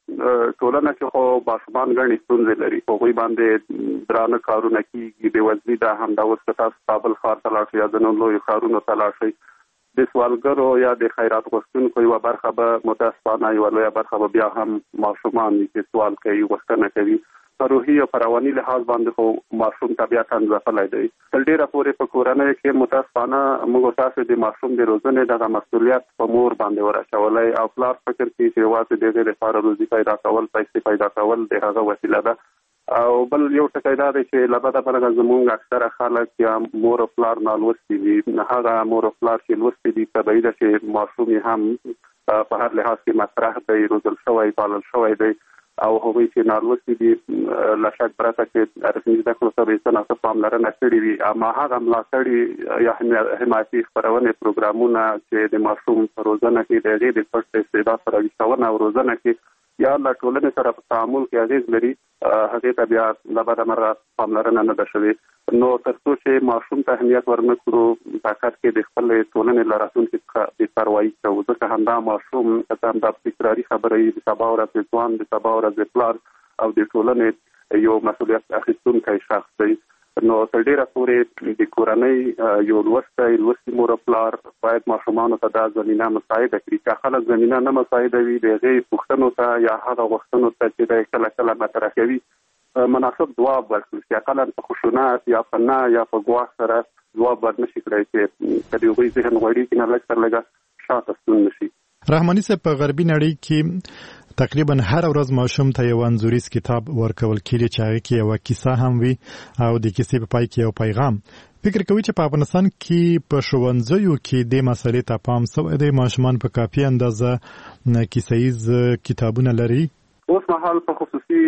په ټولنه کې خو ماشومان ګڼې ستونزې لري، په هغوی باندې درانه کارونه کېږي، بېوزلي ده. همدا اوس که تاسو کابل ښار ته لاړ شئ یا ځینو لویو ښارونو ته لاړ شئ، د سوالګرو یا د خیرات غوښتونکو یوه برخه به متاسفانه یوه لویه برخه به بیا هم ماشومان دي چې سوال کوي، غوښتنه کوي. په روحي او په رواني لحاظ باندې خو ماشوم طبیعتاً ځپلی دی. تر ډېره پورې په کورنیو کې متاسفانه موږ تاسو د ماشوم د روزنې دغه مسؤلیت په مور باندې ورچولی او پلار فکر کوي چې یوازې د هغې لپاره روزي پیدا کول، پیسې پیدا کول د هغه وسیله ده. او بل یو ټکی دا دی چې له بده مرغه زموږ اکثره خلک یا مور او پلار نالوستي دي. هغه مور او پلار چې لوستي دي طبیعي ده چې ماشوم یې هم په هر لحاظ کې مطرح دی، روزل شوی، پالل شوی دی. او هغوی چې نالوستي دي له شک پرته چې رسمي زده کړو ته به یې څه ناڅه پاملرنه کړې وي، اما هغه ملاتړي یا حمایتي خپرونې پروګرامونه چې د ماشوم په روزنه کې د هغې د پټ استعداد سره ویښونه او روزنه کې یا له ټولنې سره په تعامل کې اغېز لري، هغې ته بیا له بده مرغه پاملرنه نه ده شوې. نو تر څو چې ماشوم ته اهمیت ورنه کړو، په کار کې د خپلې ټولنې له راتلونکي څخه بې پروایي کوو، ځکه همدا ماشوم که همدا تکراري خبره وي، د سبا ورځې ځوان، د سبا ورځې پلار او د ټولنې یو مسؤلیت اخیستونکی شخص دی. نو تر ډېره پورې د کورنۍ یو لوستی لوستي مور او پلار باید ماشومانو ته دا زمینه مساعده کړي. که خلک زمینه نه مساعده وي، د هغې پوښتنو ته یا هغه غوښتنو ته چې دی کله کله مطرح کوي مناسب ځواب ورکړي، چې اقلا په خشونت یا په نه یا په ګواښ سره ځواب ورنشي کړی چې که د هغوی ذهن غواړي چې نه لږ تر لږه شاته ستون نه شي. رحماني صاحب، په غربي نړۍ کې تقریبا هر ورځ ماشوم ته یو انځوریز کتاب ورکول کېږي چې هغه کې یوه کیسه هم وي او د کیسې په پای کې یو پیغام. فکر کوي چې په افغانستان کې په ښوونځیو کې دې مسلې ته پام شوی دی؟ ماشومان په کافي اندازه کیسه ییز کتابونه لري؟ اوس مهال په خصوصي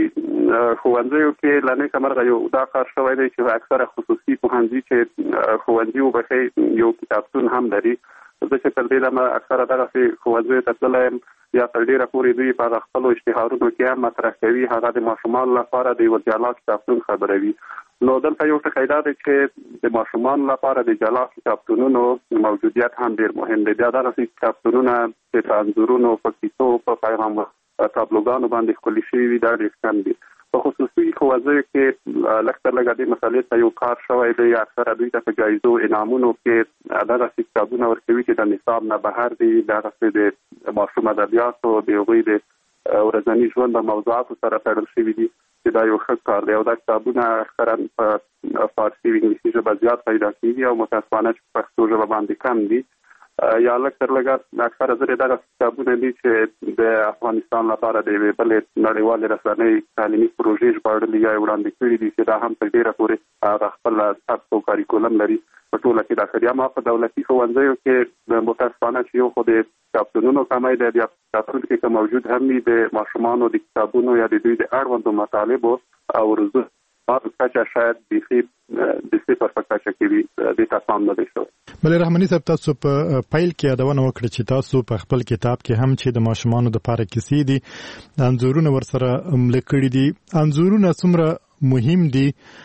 ښوونځیو کې له نیکه مرغه یو دا کار شوی دی چې اکثره خصوصي پوهنځي چې ښوونځي وبښئ یو کتابتون هم لري. زه چې تر دې دمه اکثره دغسې ښوونځیو ته تللی یم، یا تر ډېره پورې دوی په هغه خپلو اشتهارونو کې هم مطرح کوي، هغه د ماشومانو لپاره د یوه جلا کتابتون خبروي. نو دلته یو ټکی دا دی چې د ماشومانو لپاره د جلا کتابتونونو موجودیت هم ډېر مهم دی. بیا دغسې کتابتونونه چې په انځورونو، په کیسو، په پیغام تابلوګانو باندې ښکلي شوي وي دا ډېر کم دي. په خصوصي ښوونځیو کې لږ تر لږه دې مسلې ته یو کار شوی دی. اکثره دوی ته په جایزو انعامونو کې دغسې کتابونه ورکوي چې د نصاب نه بهر دي، دغسې د ماشوم ادبیاتو د هغوی د ورځني ژوند د موضوعاتو سره تړل شوي دي چې دا یو ښه کار دی. او دا کتابونه اکثرا په فارسي او انګلیسي ژبه زیات پیدا کېږي او متاسفانه چې په پښتو ژبه باندې کم دي. یا لږ تر لږه اکثره ځلې دغه کتابونه دي چې د افغانستان لپاره د یوې بلې نړیوالې رسنۍ تعلیمي پروژې ژباړلي یا وړاندې کړي دي چې دا هم تر ډېره پورې هغه خپل سبک او کاریکولم لري په ټوله کې. دا ښه اما په دولتي ښوونځیو کې متاسفانه چې یو خو د کتابتونونو کمی دی، بیا کتابتون کې که موجود هم وي د ماشومانو د کتابونو یا د دوی د اړوندو مطالبو او رزو کچه شاید بیخي د صفر په کچه کې وي، دې ته پام نه دی شوی. بلې رحماني صاحب، تاسو په پیل کې یادونه وکړه چې تاسو په خپل کتاب کې هم چې د ماشومانو دپاره کیسې دي، انځورونه ورسره مله کړي دي. انځورونه څومره مهم دي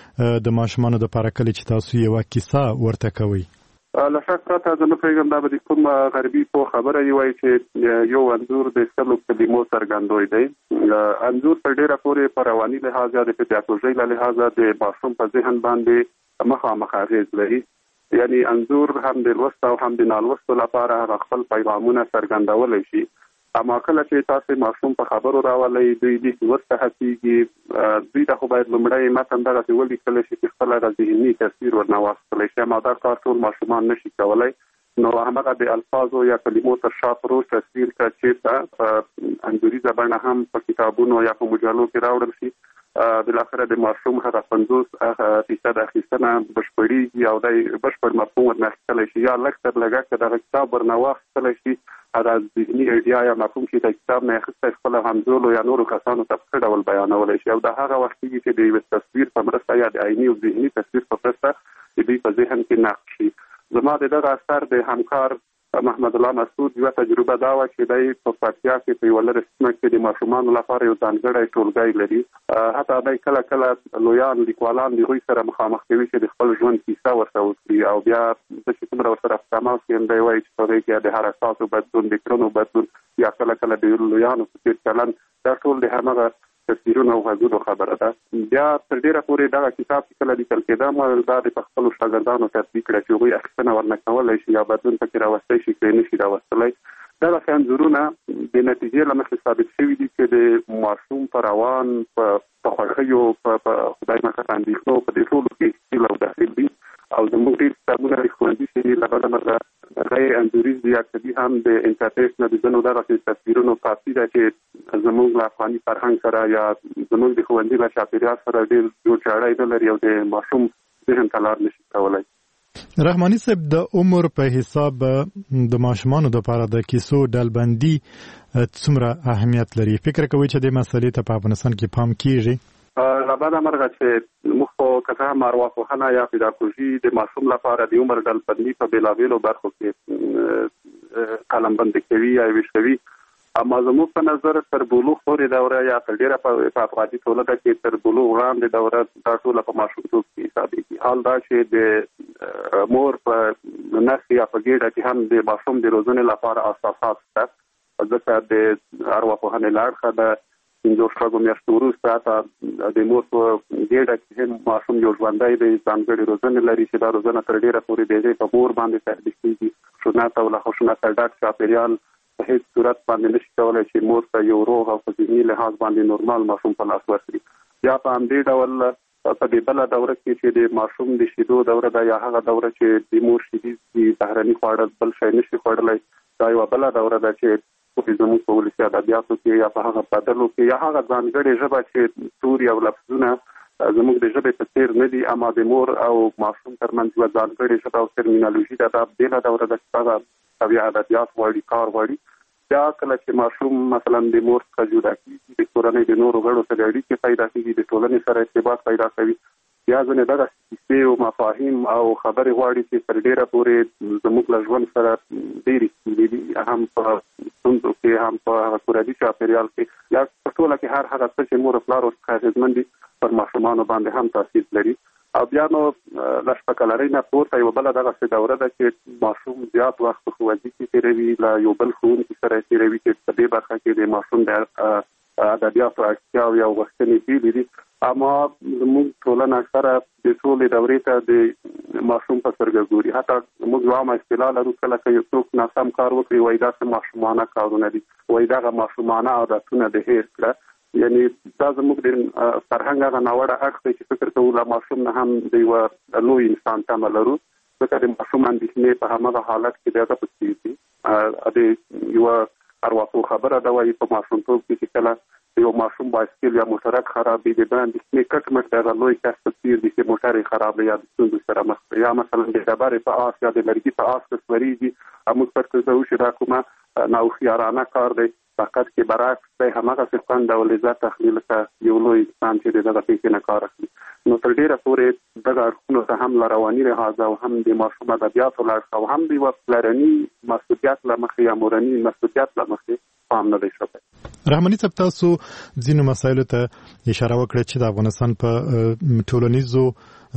د ماشومانو دپاره کله چې تاسو یوه کیسه ورته کوئ؟ له شک پرته زه نه پوهېږم دا به د کوم غربي پوه خبره یې وایي چې یو انځور د سلو کلمو څرګندوی دی. انځور په ډېره پورې په رواني لحاظ یا د پیداګوژۍ له لحاظه د ماشوم په ذهن باندې مخامخ اغېز لري. یعنی انځور هم د لوست او هم د نالوستو لپاره هغه خپل پیغامونه څرګندولی شي. اما کله چې تاسو ماشوم په خبرو راولئ، دوی دې ورته هڅېږي، دوی ته خو باید لومړی متن دغسې ولیکلی شي چې خپل هغه ذهني تصویر ورنه واخیستلی شي. اما دا کار ټول ماشومان نشي کولی. نو همغه د الفاظو یا کلمو تر شا پروت تصویر که چېرته په انځوریزه بڼه هم په کتابونو یا په مجلو کې راوړل شي، بالاخره د ماشوم هغه پنځوس فیصد اخیستنه بشپړېږي او دی بشپړ مفهوم ورنه اخیستلی شي. یا لږ تر لږه که دغه کتاب ورنه واخیستلی شي، هغه ذهني ایډیا یا مفهوم چې د کتاب نه اخیستی خپله همزولو یا نورو کسانو ته په ښه ډول بیانولی شي. او د هغه وخت کېږي چې د یوه تصویر په مرسته یا د عیني او ذهني تصویر په مرسته د دوی په ذهن کې نقش شي. زما د دغه اثر د همکار محمد الله مسعود یوه تجربه دا وه چې دی په پکتیا کې په یوه لرې سیمه کې د ماشومانو لپاره یو ځانګړی ټولګی لري. حتی دی کله کله لویان لیکوالان د هغوی سره مخامخ کوي چې د خپل ژوند کیسه ورته وکړي، او بیا زه چې څومره ورسره په تماس یم دی وایي چې په هغې کې د حرکاتو بدلون، د کړنو بدلون یا کله کله د لویانو په څېر چلند، دا ټول د همغه تصویرونه او غږونو خبره ده. بیا تر ډېره پورې دغه کتاب چې کله لیکل کېده ما دا د په خپلو شاګردانو تطبیق کړه چې هغوی اخیستنه ورنه کولی شي یا بدلون پکې راوستی شي که یې نه شي راوستلی. دغسې انځورونه د نتیجې له مخې ثابت شوي دي چې د ماشوم په روان، په خوښیو، په خدای ناخواسته اندېښنو، په دې ټولو کې ښکیل او داخل دي. او زموږ ډېر کتابونه د ښوونځي چې دي له بده مرغه غیر انځوریز دي یا کدي هم د انټرنیټ نه د ځینو دغسې تصویرونو کافي ده چې زموږ له افغاني فرهنګ سره یا زموږ د ښوونځي له چاپېریال سره ډېر جوړ جاړی نه لري او د ماشوم ذهن ته لار نشي کولی. رحماني صاحب، د عمر په حساب د ماشومانو دپاره د کیسو ډلبندي څومره اهمیت لري؟ فکر کوئ چې دې مسلې ته په افغانستان کې پام کېږي؟ له بده مرغه چې موږ خو که څه هم ارواپوهنه یا پیداګوژي د ماشوم لپاره د عمر ډلبندي په بېلابېلو برخو کې قلمبندي کوي یا ویش کوي، اما زموږ په نظر تر بلوغ پورې دوره یا تر ډېره په افغاني ټولنه کې تر بلوغ وړاندې دوره دا ټوله په ماشومتوب کې حسابېږي. حال دا چې د مور په نس یا په ګېډه کې هم د ماشوم د روزنې لپاره اساسات شته، ځکه د ارواپوهنې له اړخه د پنځو شپږو میاشتو وروسته حتی د مور په ګېډه کې هم ماشوم یو ژوندی دی، ځانګړې روزنې لري چې دا روزنه تر ډېره پورې د هغې په مور باندې تطبیق کېږي. خشونت او له خشونته ډک چاپېریال په هېڅ صورت باندې نشي کولی چې مور ته یو روغ او په ذهني لحاظ باندې نورمال ماشوم په لاس ورکړي. بیا په همدې ډول په دې بله دوره کې چې د ماشوم د شیدو دوره ده یا هغه دوره چې د مور شیدې دي، بهرني خواړه بل شی نشي خوړلی، دا یوه بله دوره ده چې زموږ په ولسي ادبیاتو کې یا په هغه بدلو کې یا هغه ځانګړې ژبه چې توري او لفظونه زموږ د ژبې په څېر نه دي، اما د مور او ماشوم ترمنځ یوه ځانګړې ژبه او ترمینالوژي ده، دا بېله دوره ده چې هغه طبیعي ادبیات غواړي، کار غواړي. بیا کله چې ماشوم مثلا د مور څخه جدا کېږي، د کورنۍ د نورو غړو سره اړیکې پیدا کېږي، د ټولنې سره ارتباط پیدا کوي، بیا ځینې دغه کیسې او مفاهیم او خبرې غواړي چې تر ډېره پورې زموږ له ژوند سره ډېرې ستونزې دي، هم په ستونزو کې هم په هغه کورني چاپېریال کې یا په ټوله کې هر هغه څه چې مور او پلار ورڅخه اغېزمن دي پر ماشومانو باندې هم تاثیر لري. او بیا نو له شپږکلنۍ نه پورته یوه بله دغسې دوره ده چې ماشوم زیات وخت په ښوونځي کې تېروي، له یو بل ښوونکي سره یې تېروي چې په دې برخه کې د ماشوم د ادبیاتو اړتیاوې او غوښتنې بیلې دي. اما زموږ ټولنه اکثره د ټولې دورې ته د ماشوم په سترګه ګوري. حتی موږ یو عامه اصطلاح لرو، کله که یو څوک ناسم کار وکړي وایي دا څه ماشومانه کارونه دي، وایي دغه ماشومانه عادتونه د هېر کړه. یعنی دا زموږ د فرهنګ هغه ناوړه اړخ دی چې فکر کوو له ماشوم نه هم د یوه لوی انسان تمه لرو، ځکه د ماشوم اندېښنې په همغه حالت کې د هغه په څېر دي. د یوه ارواپوه خبره ده، وایي په ماشومتوب کې چې کله یو ماشوم بایسکل یا موټرک خراب وي، د ده اندېښنې کټ مټ د هغه لوی کس په څېر دي چې موټر یې خراب دی یا د ستونزو سره مخ دی، یا مثلا د ډبرې په آس یا د لرګي په آس که سورېږي، موږ فکر کوو چې دا کومه ناهوښیارانه کار دی. فقط کې برعکس دی، همغسې خوند او لذت اخلي لکه یو لوی انسان چې د دغه پیښې نه کار اخلي. نو تر ډېره پورې دغه اړخونو ته هم له رواني لحاظه او هم د ماشوم ادبیاتو له اړخه او هم د یوه پلرني مسؤلیت له مخې یا مورني مسؤلیت له مخې پام نه دی شوی. رحماني صاحب، تاسو ځینو مسایلو ته اشاره وکړه چې د افغانستان په ټولنیزو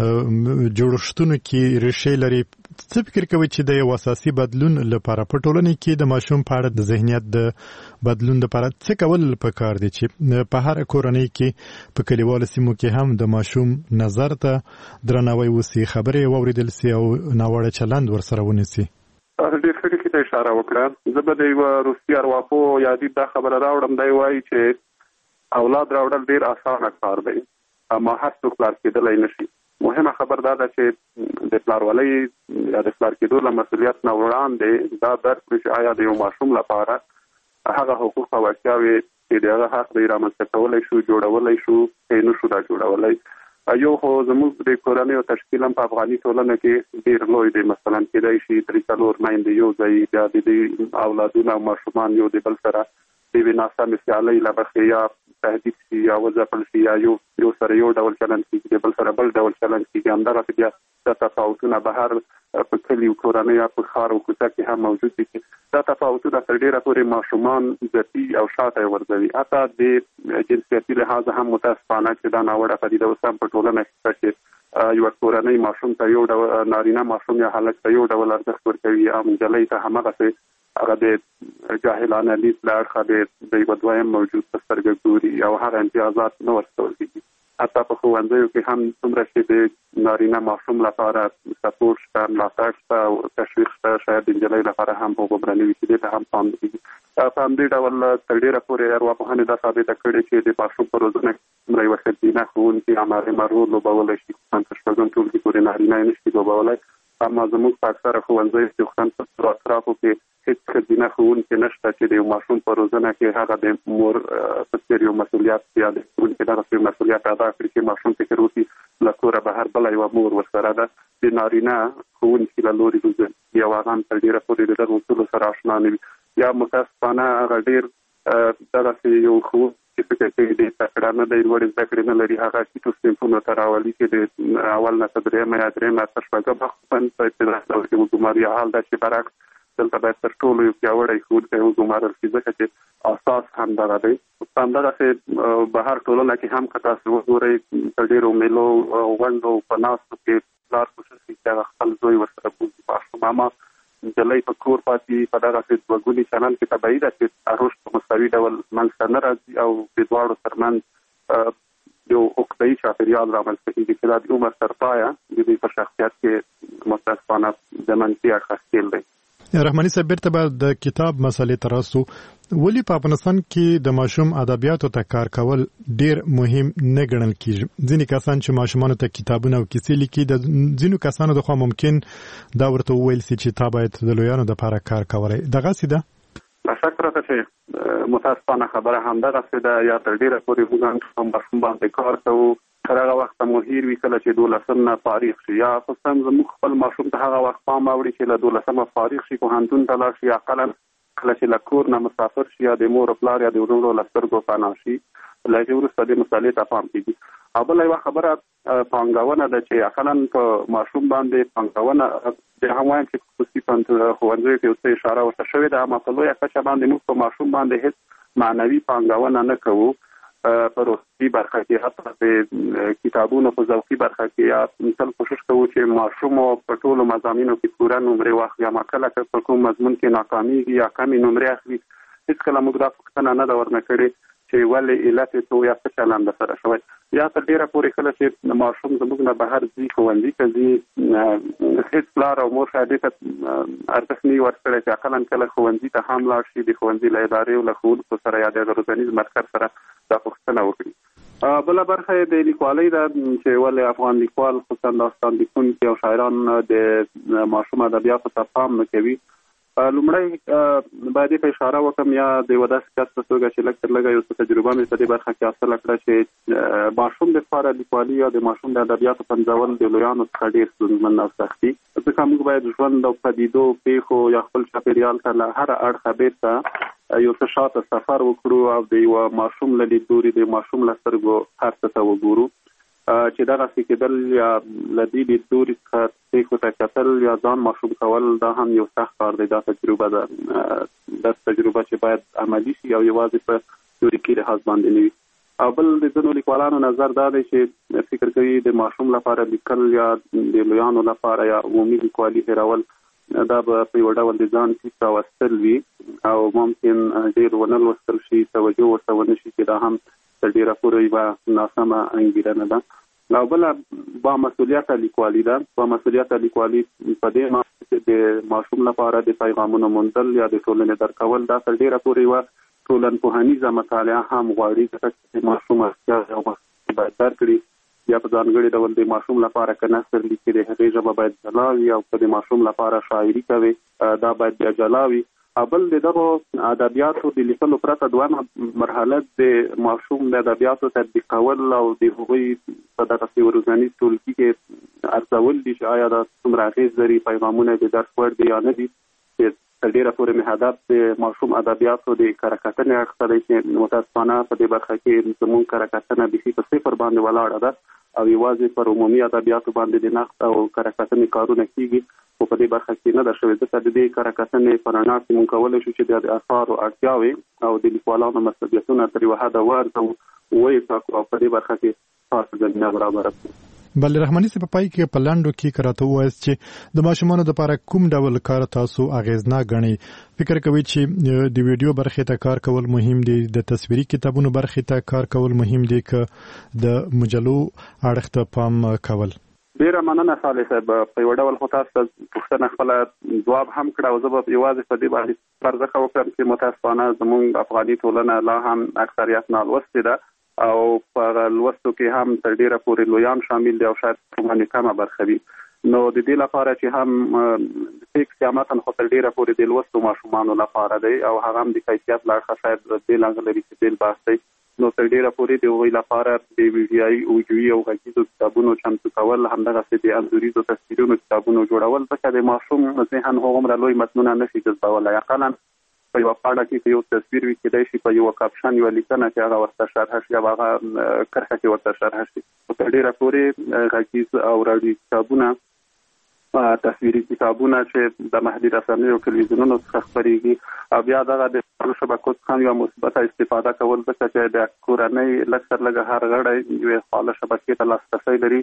جوړښتونو کې ریښې لري. څه فکر کوئ چې د یو اساسي بدلون لپاره په ټولنه کې د ماشوم په اړه د ذهنیت د بدلون لپاره څه کول پکار دي چې په هر کورنۍ کې په کلیوالو سیمو کې هم د ماشوم نظر ته درناوی وسي، خبرې واوریدل سي او ناوړه چلند ورسره ونیسي؟ ډېر ښه ټکي ته اشاره وکړه. زه به د یوه روسي ارواپوه یادي دا خبره راوړم. دی وایي چې اولاد راوړل ډېر اسانه کار دی، اما هر څوک پلار کېدلی نه شي. مهمه خبر دا ده چې د پلارولۍ یا د پلار کېدو له مسؤلیت نه وړاندې دا درک کړو چې آیا د یو ماشوم لپاره هغه حقوق او اړتیاوې چې د هغه حق دی رامنځته کولی شو، جوړولی شو، که نه شو دا جوړولی. یو خو زموږ د کورنیو تشکیل هم په افغاني ټولنه کې ډېر لوی دی. مثلا کېدای شي درې څلور میندې یو ځای، بیا د دې اولادونه او ماشومان یو د بل سره د یوې ناسمې سیالۍ له مخې یا تهدید شي یا وځپل شي یا یو یو سره یو ډول چلند کېږي، د بل سره بل ډول چلند کېږي. همدغسې بیا دا تفاوتونه بهر په کلي او کورنۍ یا په ښار او کوڅه کې هم موجود دي چې دا تفاوتونه تر ډېره پورې ماشومان ځپي او شاته یې ورځوي. حتی د جنسیتي لحاظه هم متاسفانه چې دا ناوړه پدیده اوس هم په ټولنه کې چې یوه کورنۍ ماشوم ته یو ډول، نارینه ماشوم یا هلک ته یو ډول ارزښت ورکوي او نجلۍ ته همغسې هغه د جاهلانه لید له اړخه د یوه دویم موجود په سترګه ګوري او هغه امتیازات نه ورکول کېږي. حتی په ښوونځیو کې هم څومره چې د نارینه ماشوم لپاره سپورټ شته، ملاتړ شته او تشویق شته، شاید د نجلۍ لپاره هم هغومره نه وي چې دې ته هم پام نه کېږي. په همدې ډول تر ډېره پورې ارواپوهنې دا ثابته کړې چې د ماشوم په روزنه کې څومره یوه ښځینه ښوونکې هماغومره رول لوبولی شي. خصوصا په شپږم ټولګي پورې نارینه یې نه شي لوبولی. اما زموږ په اکثره ښوونځیو کې خصوصا په اطرافو کې هېڅ ښځینه ښوونکې نشته چې د یو ماشوم په روزنه کې هغه د مور په څېر یو مسؤلیت یا د ښوونکي دغسې مسؤلیت ادا کړي چې ماشوم فکر وکړي له کوره بهر بله یوه مور ورسره ده. د نارینه ښوونکي له لورې روزل یا هغه هم تر ډېره پورې د دغو اصولو سره اشنا نه وي. یا متاسفانه هغه ډېر دغسې یو ښوونکی چې فکر کوي ډېر تکړه نه دی، لوړې زده کړې نه لري، هغه ټیټو صنفونو ته راولي چې د اول نه تر درېیمه یا درېیمه تر شپږمه خصوصا په ابتدایي دور کې وګماري. حال دا چې برعکس دلته باید تر ټولو یو پیاوړی ښوونکی وګمارل شي، ځکه چې اساس همدغه دی. همدغسې بهر ټولنه کې هم که تاسو وګورئ په ډېرو میلو غونډو په ناستو کې پلار کوشش کوي چې هغه خپل زوی ورسره بوځي ماشوم. اما نجلۍ په کور پاتې په دغسې دوهګوني چلند کې طبیعي ده چې رشد په مساوي ډول منځته نه راځي او د دواړو ترمنځ یو عقده‌یي چاپېریال رامنځته کېږي چې دا د عمر تر پایه د دوی په شخصیت کې متاسفانه د منفي اړخه ښکېل دی. رحماني صاحب، بیرته به د کتاب مسلې ته راسو. ولې په افغانستان کې د ماشوم ادبیاتو ته کار کول ډیر مهم نه ګڼل کیږي؟ ځینې کسان چې ماشومانو ته کتابونه او کیسې لیکي، د ځینو کسانو دخوا ممکن دا ورته وویل سي چې تا باید د لویانو دپاره کار کولی. دغسې ده؟ شک پرته چې متاسفانه خبره همدغسې ده. یا تر ډېره پورې موږ هم ماشوم باندې کار کوو تر هغه وخته مو هیر وي کله چې دولسم نه فارغ شي، یا خصوصا زموږ خپل ماشوم ته هغه وخت پام اوړي چې له دولسمه فارغ شي، پوهنتون ته لاړ شي، اقلا کله چې له کور نه مسافر شي یا د مور پلار یا د وروڼو له سترګو پناه شي، له هغې وروسته دې مسالې ته پام کېږي. او بله یوه خبره پانګونه ده چې اقلا په ماشوم باندې پانګونه د هم وایم چې خصوصي ښوونځیو کې اوس اشاره ورته شوې ده، اما په لویه کچه باندې موږ په ماشوم باندې هېڅ معنوي پانګونه نه کوو. په روحي برخه کې حتی په کتابونو په ذوقي برخه کې یا مثلا کوشش کوو چې ماشوم په ټولو مضامینو کې پوره نمرې واخلي، اما کله که په کوم مضمون کې ناکامیږي یا کمې نمرې اخلي هېڅکله موږ دا پوښتنه نه ده ورنه کړې چې ولې علت یې څه یا څه چلند سره شوی. یا تر ډېره پورې کله چې ماشوم زموږ نه بهر ځي ښوونځي ته ځي هېڅ پلار او مور شاید ته ارزښت نه وي ورکړی چې اقلا کله ښوونځي ته هم لاړ شي، د ښوونځي له ادارې او له ښوونکو سره یا د روزنیز مرکز سره دا پوښتنه وکړي. بله برخه یې د لیکوالۍ ده چې ولې افغان لیکوال خصوصا داستان لیکونکي او شاعران د ماشوم ادبیاتو ته پام نه کوي. لومړی باید په اشاره وکم یا د یو داسې کس په توګه چې لږ تر لږه یو څه تجربه مې په دې برخه کې حاصله کړه چې ماشوم لپاره لیکوالي یا د ماشوم د ادبیاتو پنځول د لویانو څخه ډېر ستونزمن او سخت دي، ځکه موږ باید ژوند او پدیدو پیښو یا خپل چاپېریال ته له هر اړخه بیرته یو څه شاته سفر وکړو او د یو ماشوم له لیدلوري د ماشوم له سترګو هر څه ته وګورو چې دغسې کېدل یا له دې لیدلوري څخه پیښو ته کتل یا ځان ماشوم کول دا هم یو سخت کار دی. دا تجربه ده دا تجربه چې باید عملي شي او یوازې په تیوریکي لحاظ باندې نه وي. او بل د ځینو لیکوالانو نظر دا دی چې فکر کوي د ماشوم لپاره لیکل یا د لویانو لپاره یا عمومي لیکوالي هېرول دا به په یو ډول د ځان فیس راوستل وي او ممکن ډېر ونه لوستل شي، توجه ورته ونه شي چې دا هم تر ډېره پورې یوه ناسمه انګېرنه ده. او بله با مسؤلیته لیکوالي ده. با مسؤلیته لیکوالي په دې معنی چې د ماشوم لپاره د پیغامونو موندل یا د ټولنې درکول دا تر ډېره پورې یوه ټولنپوهنیزه مطالعه هم غواړي، ځکه چې ماشوم اړتیا او مخکې باید درکړي یا په ځانګړي ډول د ماشوم لپاره که نثر لیکي د هغې ژبه باید جلا وي او که د ماشوم لپاره شاعري کوي دا باید بیا جلا وي. بل د دغو ادبیاتو د لیکلو پرته دویمه مرحله د ماشوم د ادبیاتو تطبیقول او د هغوی په دغسې روزنیز ټولګي کې ارزول دي چې آیا دا څومره اغېز لري، پیغامونه د درس وړ دي یا نه دي. چې تر ډېره پورې مې هدف د ماشوم ادبیاتو د کره کتنې اړخ ته دی چې متاسفانه په دې برخه کې زموږ کره کتنه بیخي په صفر باندې ولاړه ده او یوازې پر عمومي ادبیاتو باندې د نقد او کره کتنې کارونه کېږي، خو په دې برخه کې نه ده شوې. ځکه د دې کره کتنې په رڼا کې موږ کولی شو چې د اثارو اړتیاوې او د لیکوالانو مسؤلیتونه تر یوه حده وارزو ویې ټاکو او په دې برخه کې خاصه زمینه برابره کړو. بل رحماني صاحب په پای کې په لاندو کې کراته وایست چې د ماشومانو لپاره کوم ډول کار تاسو اغیزناک ګڼئ؟ فکر کوي چې د ویډیو برخې ته کار کول مهم دي، د تصویري کتابونو برخې ته کار کول مهم دي، که د مجلو اړخ ته پام کول؟ ډېره مننه صالح صاحب. په یو ډول خو تاسو پوښتنه خپله ځواب هم کړه او زه به یوازې په دې باندې پرځخه وکړم چې متاسفانه زموږ افغاني ټولنه لا هم اکثریت نالوستې ده او په لوستو کې هم تر ډېره پورې لویان شامل دي او شاید باندې کمه برخه وي. نو د دې لپاره چې هم فکس یا متن خو تر ډېره پورې د لوستو ماشومانو لپاره دی او هغه هم د کیفیت له اړخه شاید بېل اغه لري چې بېل بحث دی. نو تر ډېره پورې د هغوی لپاره د ویډیایي اوډیوي او غږیزو کتابونو چمتو کول، همدغسې د انځوریزو تصویرونو کتابونو جوړول، ځکه د ماشوم ذهن هغومره لوی متنونه نشي جذبولی. اقلا په یوه پاڼه کې که یو تصویر وي کېدای شي په یوه کاپشن یوه لیکنه کې هغه ورته شرحه شي او هغه کرښه کې ورته شرحه شي. خو تر ډېره پورې غږیز او راډیو کتابونه، تصویري کتابونه چې د محدود رسنیو او تلویزیونونو څخه خپرېږي او بیا دغه د ټولو شبکو څخه یوه مثبته استفاده کول، ځکه چې د کورنۍ لږ تر لږه هر غړی یوې فعاله شبکې ته لاسرسی لري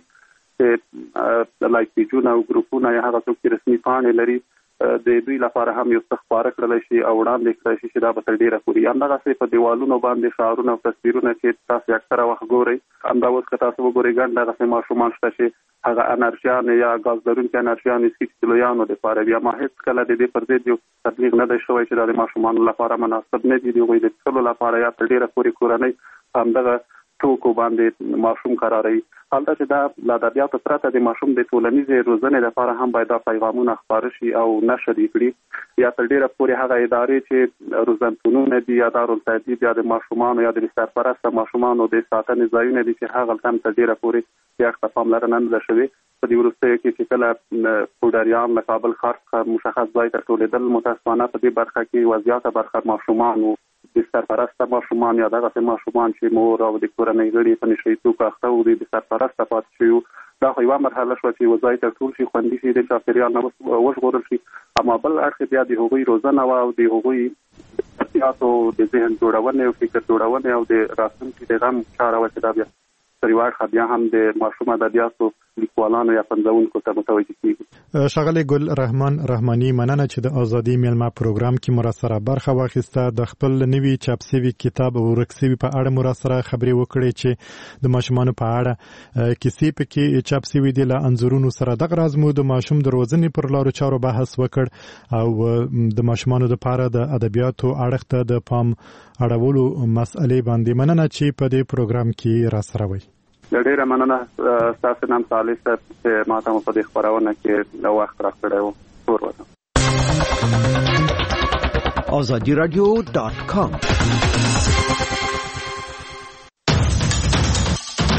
چې لایک پیجونه او ګروپونه یا هغه څوک چې رسمي پاڼې لري د دوی لپاره هم یو څه خپاره کړلی شي او وړاندې کړی شي چې دا به تر ډېره پورې همدغسې په دیوالونو باندې شعارونه او تصویرونه چې تاسو اکثره وخت ګورئ، همدا اوس که تاسو وګورئ ګڼ دغسې ماشومان شته چې هغه انرژیانې یا ګاز لرونکي انرژیانې سي چې لویانو دپاره وي. ما هېڅ کله د دې پر ضد یو تبلیغ نه دی شوی چې دا د ماشومانو لپاره مناسب نه دي. د هغوی د څښلو لپاره یا تر ډېره پورې کورنۍ همدغه ټوکو باندې ماشوم قراروي. حالته چې دا له ادبیاتو پرته د ماشوم د ټولنیزې روزنې لپاره هم باید دا پیغامونه خپاره شي او نشر یې کړي، یا تر ډېره پورې هغه ادارې چې روزنتونونه دي یا دارالتهذیب یا د ماشومانو یا د سرپرسته ماشومانو د ساتنې ځایونه دي چې هغه هم تر ډېره پورې یا ته پاملرنه نه ده شوې. په دې وروستیو کې چې کله پوډریان له کابل ښار څخه مشخص ځای ته ټولېدل، متاسفانه په دې برخه کې یوه زیاته برخه ماشومانو، د سرپرسته ماشومان یا دغسې ماشومان چې مور او د کورنۍ غړي په نشهیتوب اخته و د سرپرسته پاتې شوي، دا خو یوه مرحله شوه چې یوه ځای ته ټول شي، خوندي شي، د چاپېریال نه وژغورل شي. اما بل اړخ بیا د هغوی روزنه وه او د هغوی احتیاطو د ذهن جوړونې او فکر جوړونې او د راتلونکي د غم چاره وه چې دا بیا تر یوه اړخه بیا هم د ماشوم ادبیاتو لیکوالانو یا پنځونکو ته متوجه کیږو. ښاغلی ګل رحمان رحماني، مننه چې د ازادي میلمه پروګرام کې مرسته برخه واخیسته. د خپل نوي چاپ شوي کتاب ورک شوي په اړه مرسته خبرې وکړې چې د ماشومانو په اړه کیسې پکې چاپ شوي دي. له انځورونو سره دغه راز مو د ماشوم د روزنې پر لارو چارو بحث وکړ او د ماشومانو لپاره د ادبیاتو اړخ ته د پام اړولو مسئلې باندې. مننه چې په دې پروګرام کې راسره وئ. ډېره مننه ستاسو نام صالح صاحب چې ما ته په دې خپرونه کې د وخت راکړی و. تور وطن. آزادی رادیو دات کام